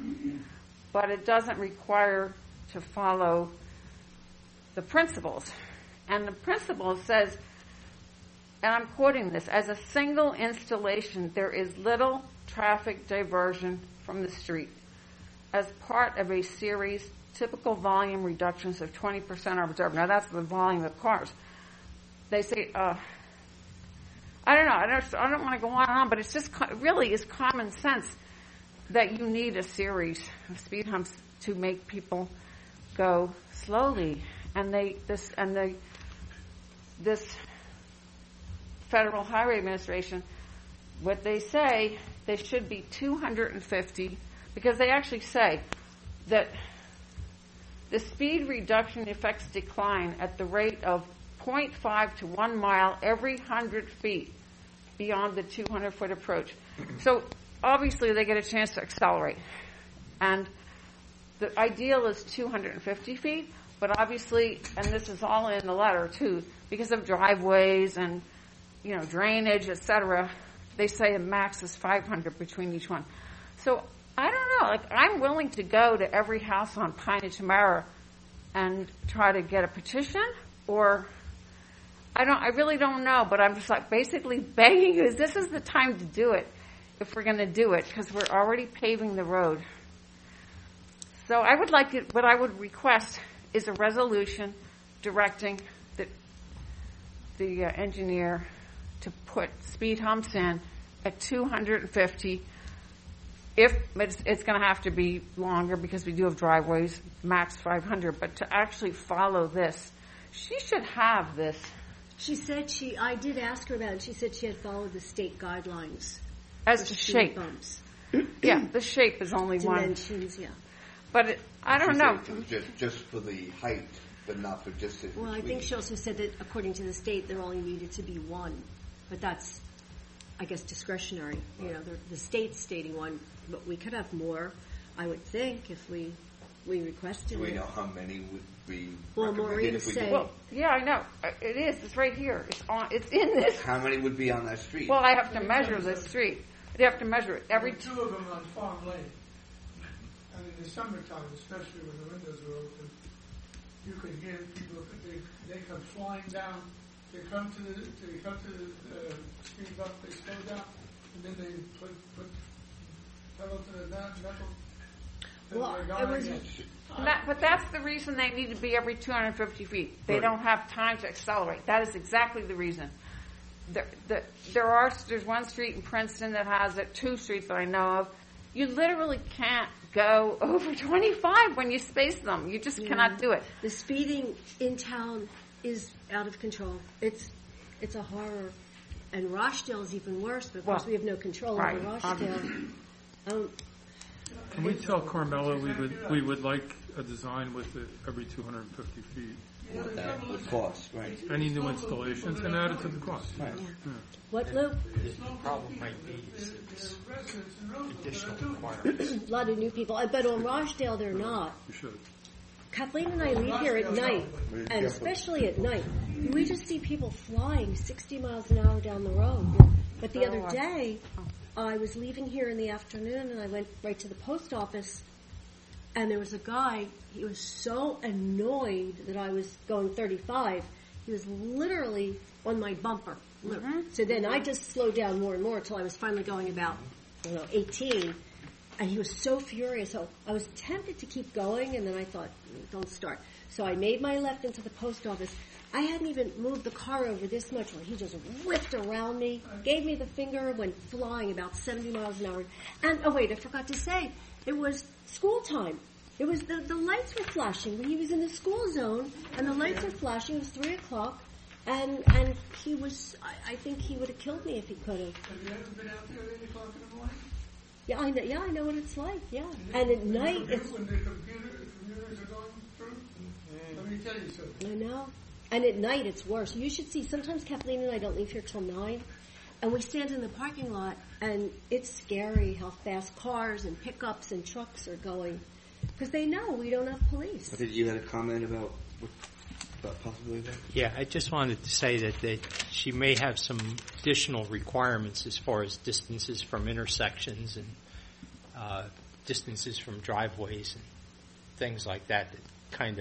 But it doesn't require to follow the principles. And the principle says, and I'm quoting this, as a single installation, there is little traffic diversion from the street. As part of a series, typical volume reductions of 20% are observed. Now, that's the volume of cars. They say, I don't know, I don't want to go on and on, but it's just really is common sense that you need a series of speed humps to make people go slowly. And this Federal Highway Administration, what they say, they should be 250, because they actually say that the speed reduction effects decline at the rate of 0.5 to 1 mile every 100 feet beyond the 200-foot approach. So obviously they get a chance to accelerate. And the ideal is 250 feet, but obviously, and this is all in the letter too, because of driveways and, you know, drainage, etc., they say a max is 500 between each one. So I don't know, like, I'm willing to go to every house on Pine and Tamara and try to get a petition, or I really don't know, but I'm just like basically begging you, this is the time to do it if we're going to do it, because we're already paving the road. So I would like it, what I would request is a resolution directing the engineer to put speed humps in at 250. If it's going to have to be longer because we do have driveways, max 500, but to actually follow this, she should have this. She said I did ask her about it. She said she had followed the state guidelines. As to shape. Bumps. Yeah, the shape is only dimensions, yeah. But I don't know. Just for the height, but not for distance. Well, I think she also said that according to the state, there only needed to be one. But that's, I guess, discretionary. You know, the state's stating one, but we could have more, I would think, if we requested it. Do we know how many would be well, recommended Maureen if we said, did? Well, yeah, I know. It is. It's right here. It's in this. How many would be on that street? Well, I have to measure the street. You have to measure it every. Two of them on Farm Lane. And in the summertime, especially when the windows are open, you could hear people. They come flying down. They come to the speed bump. They slow down, and then they put pedal to the metal. Well, but that's the reason they need to be every 250 feet. They don't have time to accelerate. That is exactly the reason. There's one street in Princeton that has it, 2 streets that I know of. You literally can't go over 25 when you space them. You just cannot do it. The speeding in town is out of control. It's a horror. And Rochdale is even worse, but of course we have no control over Rochdale. Can we tell Carmela we would like a design with it every 250 feet? That would cost, right? Any new installations and add it to the cost. Right. Yeah. What, Lou? The problem might be is additional requirements. A lot of new people, but on Rochdale they're not. You should. Kathleen and I leave here at night, and especially at night, we just see people flying 60 miles an hour down the road. But the other day, I was leaving here in the afternoon, and I went right to the post office, and there was a guy, he was so annoyed that I was going 35, he was literally on my bumper. So then I just slowed down more and more until I was finally going about 18, and he was so furious. So I was tempted to keep going, and then I thought, don't start. So I made my left into the post office. I hadn't even moved the car over this much when he just whipped around me, gave me the finger, went flying about 70 miles an hour. And, oh wait, I forgot to say, it was school time. It was the lights were flashing. He was in the school zone, and the lights were flashing. It was 3 o'clock, and he was, I think he would have killed me if he could have. Have you ever been out there at 8 o'clock in the morning? Yeah, I know what it's like, yeah. And at night, it's... When the computers are going through, let me tell you something. I know. And at night, it's worse. You should see, sometimes Kathleen and I don't leave here till 9, and we stand in the parking lot, and it's scary how fast cars and pickups and trucks are going, because they know we don't have police. Did you have a comment about possibly that? Yeah, I just wanted to say that she may have some additional requirements as far as distances from intersections and distances from driveways and things like that kind of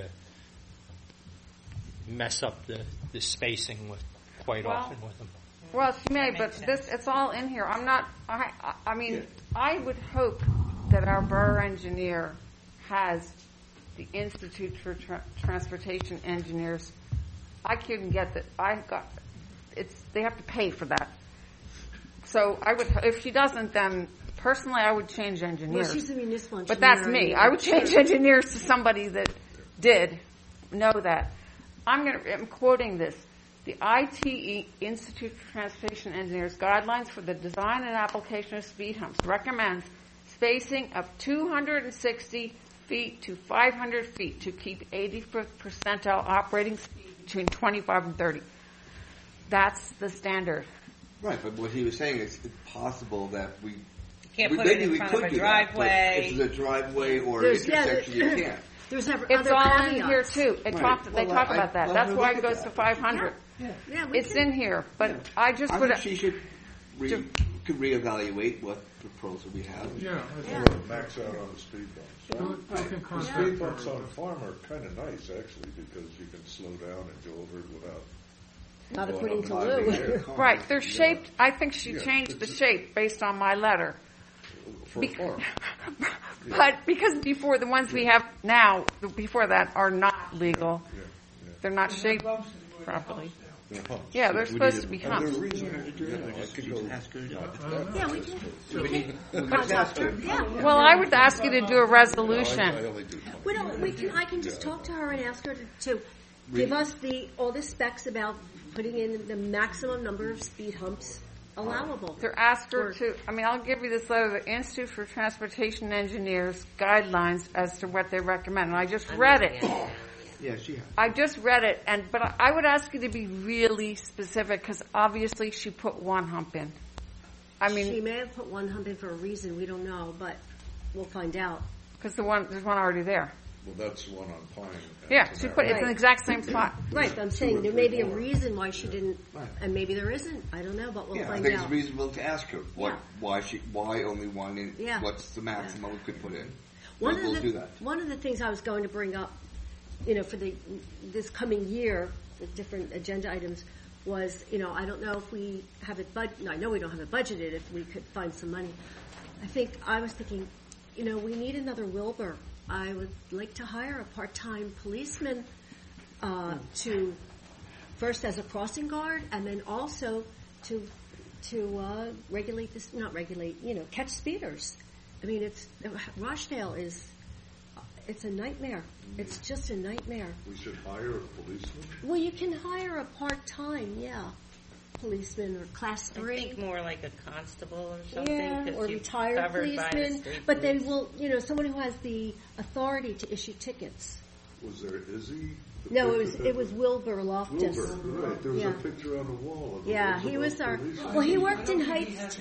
mess up the spacing quite often with them. Well, she may, but it's all in here. I mean, I would hope that our borough engineer has the Institute for Transportation Engineers. I couldn't get that. They have to pay for that. So I would, if she doesn't, then personally I would change engineers. Well, she's a municipal engineer. But that's me. I would change engineers to somebody that did know that. I'm quoting this. The ITE, Institute for Transportation Engineers, guidelines for the design and application of speed humps recommends spacing of 260 feet to 500 feet to keep 85th percentile operating speed between 25 and 30. That's the standard. Right, but what he was saying is it's possible that we can't put it in front of a driveway. If it's a driveway or an intersection, you can't. There's never it's other all caveats. in here too. They talk about that. That's why it goes to 500. Yeah, it's in here, but I just I would. think she should could reevaluate what proposal we have. Yeah, max out on the speed bumps. The speed bumps on farm are kind of nice actually because you can slow down and go over it without. Not according to Lou. Right, they're shaped. I think she changed the shape based on my letter. For a farm. But because before the ones we have now, before that, are not legal. They're not shaped properly. Yeah, they're supposed to be humps. Yeah, we can. Well, I would ask you to do a resolution. I can just talk to her and ask her to give us all the specs about putting in the maximum number of speed humps allowable. To ask her I'll give you this letter, the Institute for Transportation Engineers guidelines as to what they recommend. And I just read it. Yeah, she has. I just read it, but I would ask you to be really specific because obviously she put one hump in. She may have put one hump in for a reason. We don't know, but we'll find out. Because there's one already there. Well, that's one on Pine. Yeah, she put it's in the exact same spot. Right, but I'm saying there may be a reason why she didn't, and maybe there isn't. I don't know, but we'll find out. I think it's reasonable to ask her why only one, and what's the maximum we could put in. We'll do that. One of the things I was going to bring up, for this coming year, the different agenda items was, I don't know if we have it, I know we don't have it budgeted. If we could find some money, I was thinking, we need another Wilbur. I would like to hire a part-time policeman to first as a crossing guard, and then also to regulate this. Not regulate, catch speeders. I mean, Rochdale is. It's a nightmare. It's just a nightmare. We should hire a policeman? Well, you can hire a part-time, yeah. policeman or class 3. I think more like a constable or something. Yeah, 'cause or you're retired covered by the policeman. state But they police. will, someone who has the authority to issue tickets. Was there Izzy? No, it was Wilbur Loftus. Wilbur, right. There was Yeah. a picture on the wall. Of the Yeah, he was our. policeman. Well, he worked in Heights.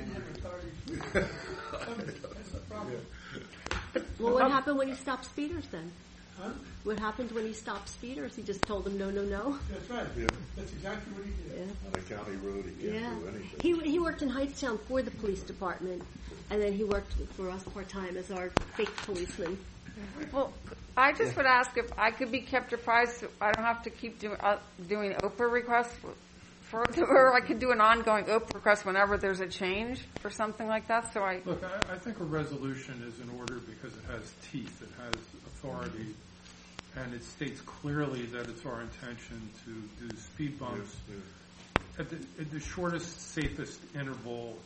Well, what happened when he stopped speeders then? Huh? What happened when he stopped speeders? He just told them no, no, no. That's right. Yeah. That's exactly what he did. Yeah. On a county road, he can't Yeah. do anything. He worked in Hightstown for the police department, and then he worked for us part time as our fake policeman. Well, I just would ask if I could be kept apprised. So I don't have to keep doing OPA requests or I could do an ongoing OPA request whenever there's a change or something like that. So Look, I think a resolution is in order because it has teeth, it has authority, and it states clearly that it's our intention to do speed bumps at the shortest, safest interval,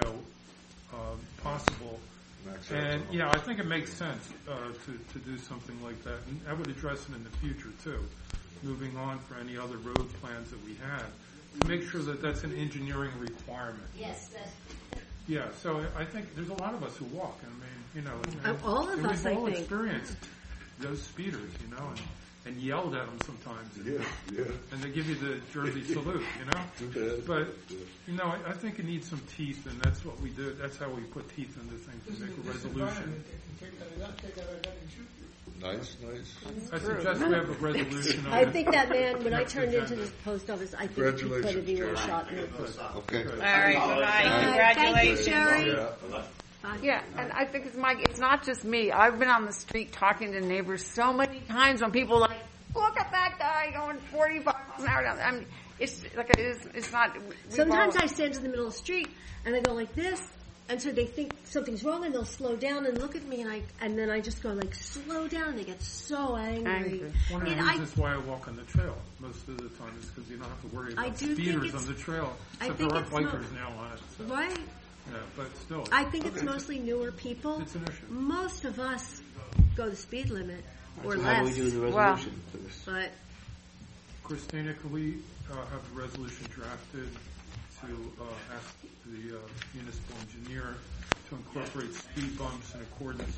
possible. And I think it makes sense to do something like that, and I would address it in the future too. Moving on for any other road plans that we have, to make sure that that's an engineering requirement. Yes, Yeah, so I think there's a lot of us who walk. And All of us, we've all I think. experienced those speeders, and yelled at them sometimes. Yeah. And they give you the Jersey salute, But I think it needs some teeth, and that's what we do. That's how we put teeth into things to make a resolution. Take that out and shoot you. Nice. I suggest we have a resolution on I it. think that man, when I Next turned into agenda. the post office, I think he could have even shot me. Okay. All right, bye-bye. Congratulations. Thank you, Sherry. yeah, and I think it's not just me. I've been on the street talking to neighbors so many times when people are like, look at that guy going 45 miles an hour down. I mean, it's like it's not. Sometimes I stand in the middle of the street and I go like this, and so they think something's wrong and they'll slow down and look at me, and then I just go like, slow down. They get so angry. One of the reasons why I walk on the trail most of the time is because you don't have to worry about speeders on the trail. Except there are bikers now on it. So. Right. Yeah, but still. I think it's mostly newer people. It's an issue. Most of us go the speed limit or So less. how do we do the resolution for this? But Christina, can we have the resolution drafted to ask the municipal engineer to incorporate speed bumps in accordance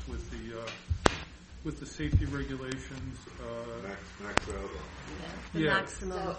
with the safety regulations? Max out. the maximum.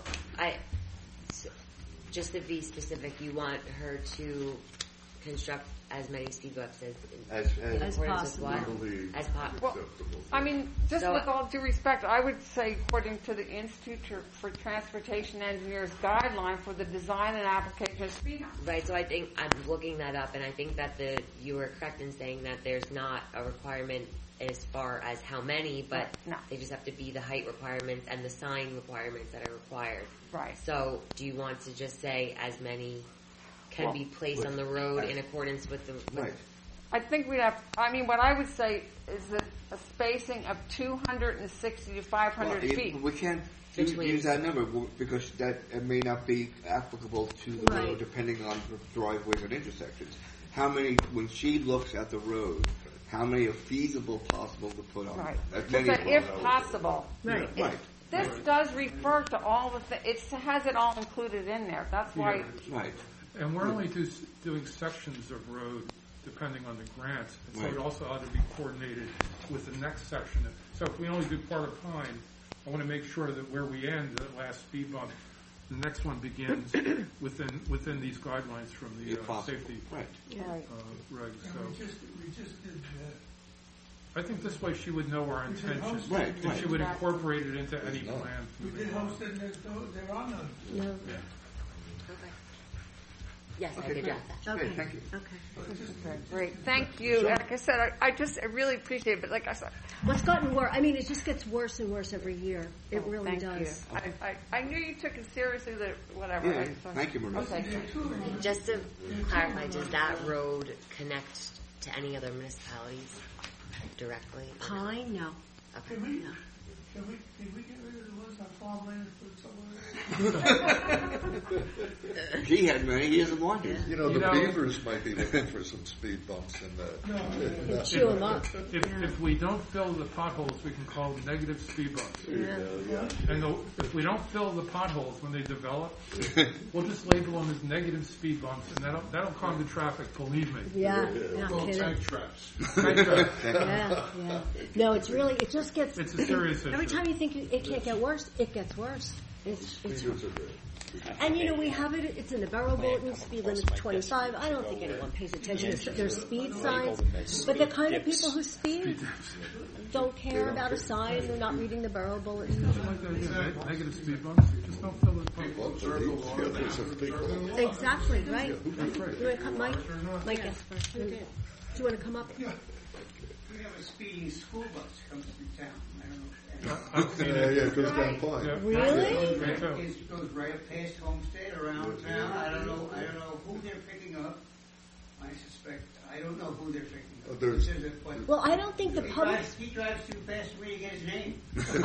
So, just to be specific, you want her to construct as many speed bumps As possible. As possible. I mean, just with all due respect, I would say according to the Institute for Transportation Engineers guideline for the design and application of speed humps. Right, so I think I'm looking that up, and I think that you were correct in saying that there's not a requirement as far as how many, but they just have to be the height requirements and the sign requirements that are required. Right. So do you want to just say as many can be placed on the road in accordance with the... Right. I think we'd have, what I would say is that a spacing of 260 to 500 feet. We can't use that number because that may not be applicable to the road depending on the driveways and intersections. How many, when she looks at the road, how many are feasible possible to put on? Right. As But many if possible. Right. Right. This does refer to all the things. It has it all included in there. That's why. Right. And we're only doing sections of road depending on the grants. So it also ought to be coordinated with the next section. So if we only do part of Pine, I want to make sure that where we end, that last speed bump, the next one begins within these guidelines from the safety regs. So We just did I think this way she would know our intention, Right, and she would incorporate it into any plan. we did host it, there are none. No. Okay. Yes, I could draft that. Okay. Thank you. Okay. Great. Thank you. And like I said, I really appreciate it. But like I said, What's gotten worse? I mean, it just gets worse and worse every year. It really thank does. you. I knew you took it seriously. That whatever. Yeah, thank you, Maria. Okay. Just to clarify, does that road connect to any other municipalities directly? Pine? No. Okay. Can we get rid of the ones on farmland and put it somewhere else? He had many. He doesn't want it. You know, the beavers might be looking for some speed bumps in that. Chew them up. If we don't fill the potholes, we can call them negative speed bumps. And if we don't fill the potholes when they develop, we'll just label them as negative speed bumps, and that'll calm the traffic. Believe me. Yeah. Tank traps. Yeah. No, it's really. It just gets. It's a serious issue. Every time you think it can't get worse, it gets worse. It's and we have it. It's in the Borough Bulletin. Speed limit 25. I don't think anyone pays attention to their speed signs. But the kind of people who speed don't care about a sign. They're not reading the Borough Bulletin. Negative speed bumps. Just don't fill those potholes. Exactly right. You want to come, Mike? Mike, yes, first. Do you want to come up? We have a speeding school bus comes through town. It goes down Pine. Really? It goes right up past Homestead, around town. I don't know who they're picking up. I don't know who they're picking up. Well, I don't think the public. He drives too fast for me to get his name.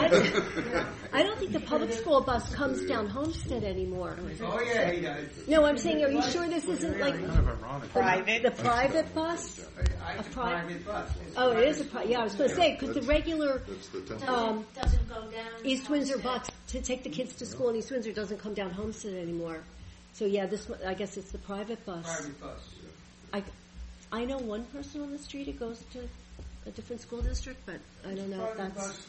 I don't think the public school bus comes down Homestead anymore. Oh yeah, he does. No, I'm saying, are you sure this isn't like the private bus? A private bus. Oh, it is a private. Yeah, I was going to say because the regular doesn't go down East Windsor bus to take the kids to school in East Windsor doesn't come down Homestead anymore. So yeah, I guess it's the private bus. Private bus. I know one person on the street who goes to a different school district, but I don't know if that's. Bus,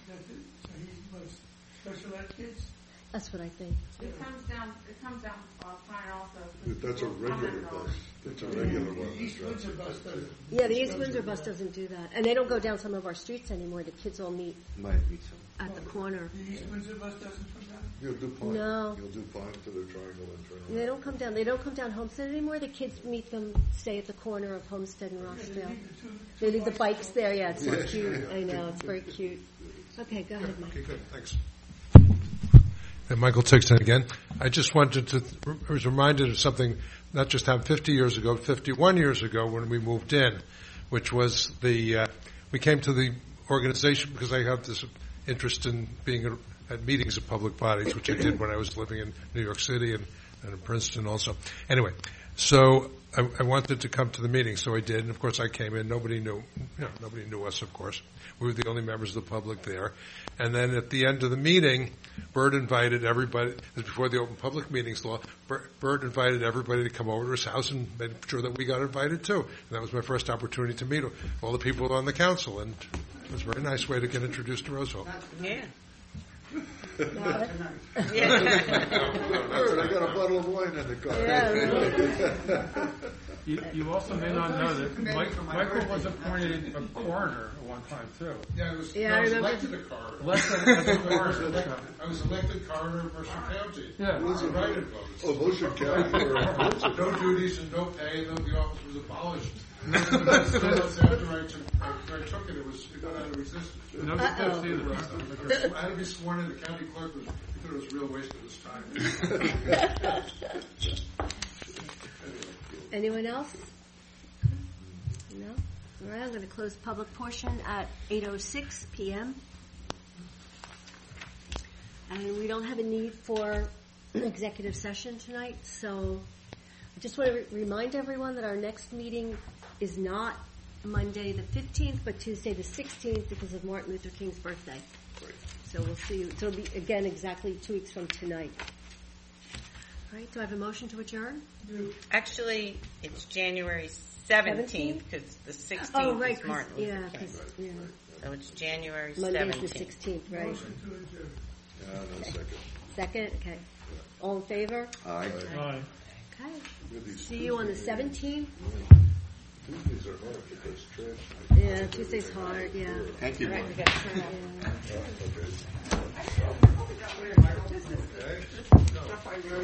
special ed kids? That's what I think. It comes down Pine also. That's a regular bus. It's a regular one. The East Windsor bus doesn't. Yeah, the East Windsor bus doesn't do that. And they don't go down some of our streets anymore. The kids all meet at the corner. The East Windsor bus doesn't come down? You'll do Pine. No. You'll do Pine to the Triangle and turn around. They don't come down. They don't come down Homestead anymore. The kids meet them, stay at the corner of Homestead and Rockdale. They leave the bikes there. Yeah, it's so cute. I know. It's very cute. Okay, go ahead, Mike. Okay, good. Thanks. And Michael Tixon again. I just wanted to, I was reminded of something not just happened 50 years ago, 51 years ago when we moved in, which was we came to the organization because I have this interest in being at meetings of public bodies, which I did when I was living in New York City and in Princeton also. Anyway, so I wanted to come to the meeting, so I did, and of course I came in. Nobody knew us, of course. We were the only members of the public there. And then at the end of the meeting, Bert invited everybody, before the Open Public Meetings Law, Bert invited everybody to come over to his house and made sure that we got invited too. And that was my first opportunity to meet all the people on the council, and it was a very nice way to get introduced to Roosevelt. Yeah. Bert, I got a bottle of wine in the car. Yeah. You also may not know that Michael was appointed a coroner at one time too. Yeah, I was elected a coroner. I was elected coroner of Mercer County. Yeah. Was invited votes. Oh, Mercer County. No duties and no pay, and then the office was abolished. After I took it, it got out of existence. No steps either. I had to be sworn in. The county clerk he thought it was a real waste of his time. Anyone else? No? All right, I'm going to close public portion at 8:06 p.m. And we don't have a need for executive session tonight, so I just want to remind everyone that our next meeting is not Monday the 15th, but Tuesday the 16th because of Martin Luther King's birthday. Right. So we'll see you. So it'll be, again, exactly 2 weeks from tonight. All right, do I have a motion to adjourn? Actually, it's January 17th because the 16th is Martin Luther King. Yeah. So it's January 17th. Monday's the 16th, right? Motion to adjourn. No, second. Second? Okay. All in favor? Aye. Aye. Okay. See you on the 17th. Tuesdays are hard because trash. Yeah, Tuesday's hard, yeah. Thank you, Right, Mark. we got- yeah. Okay.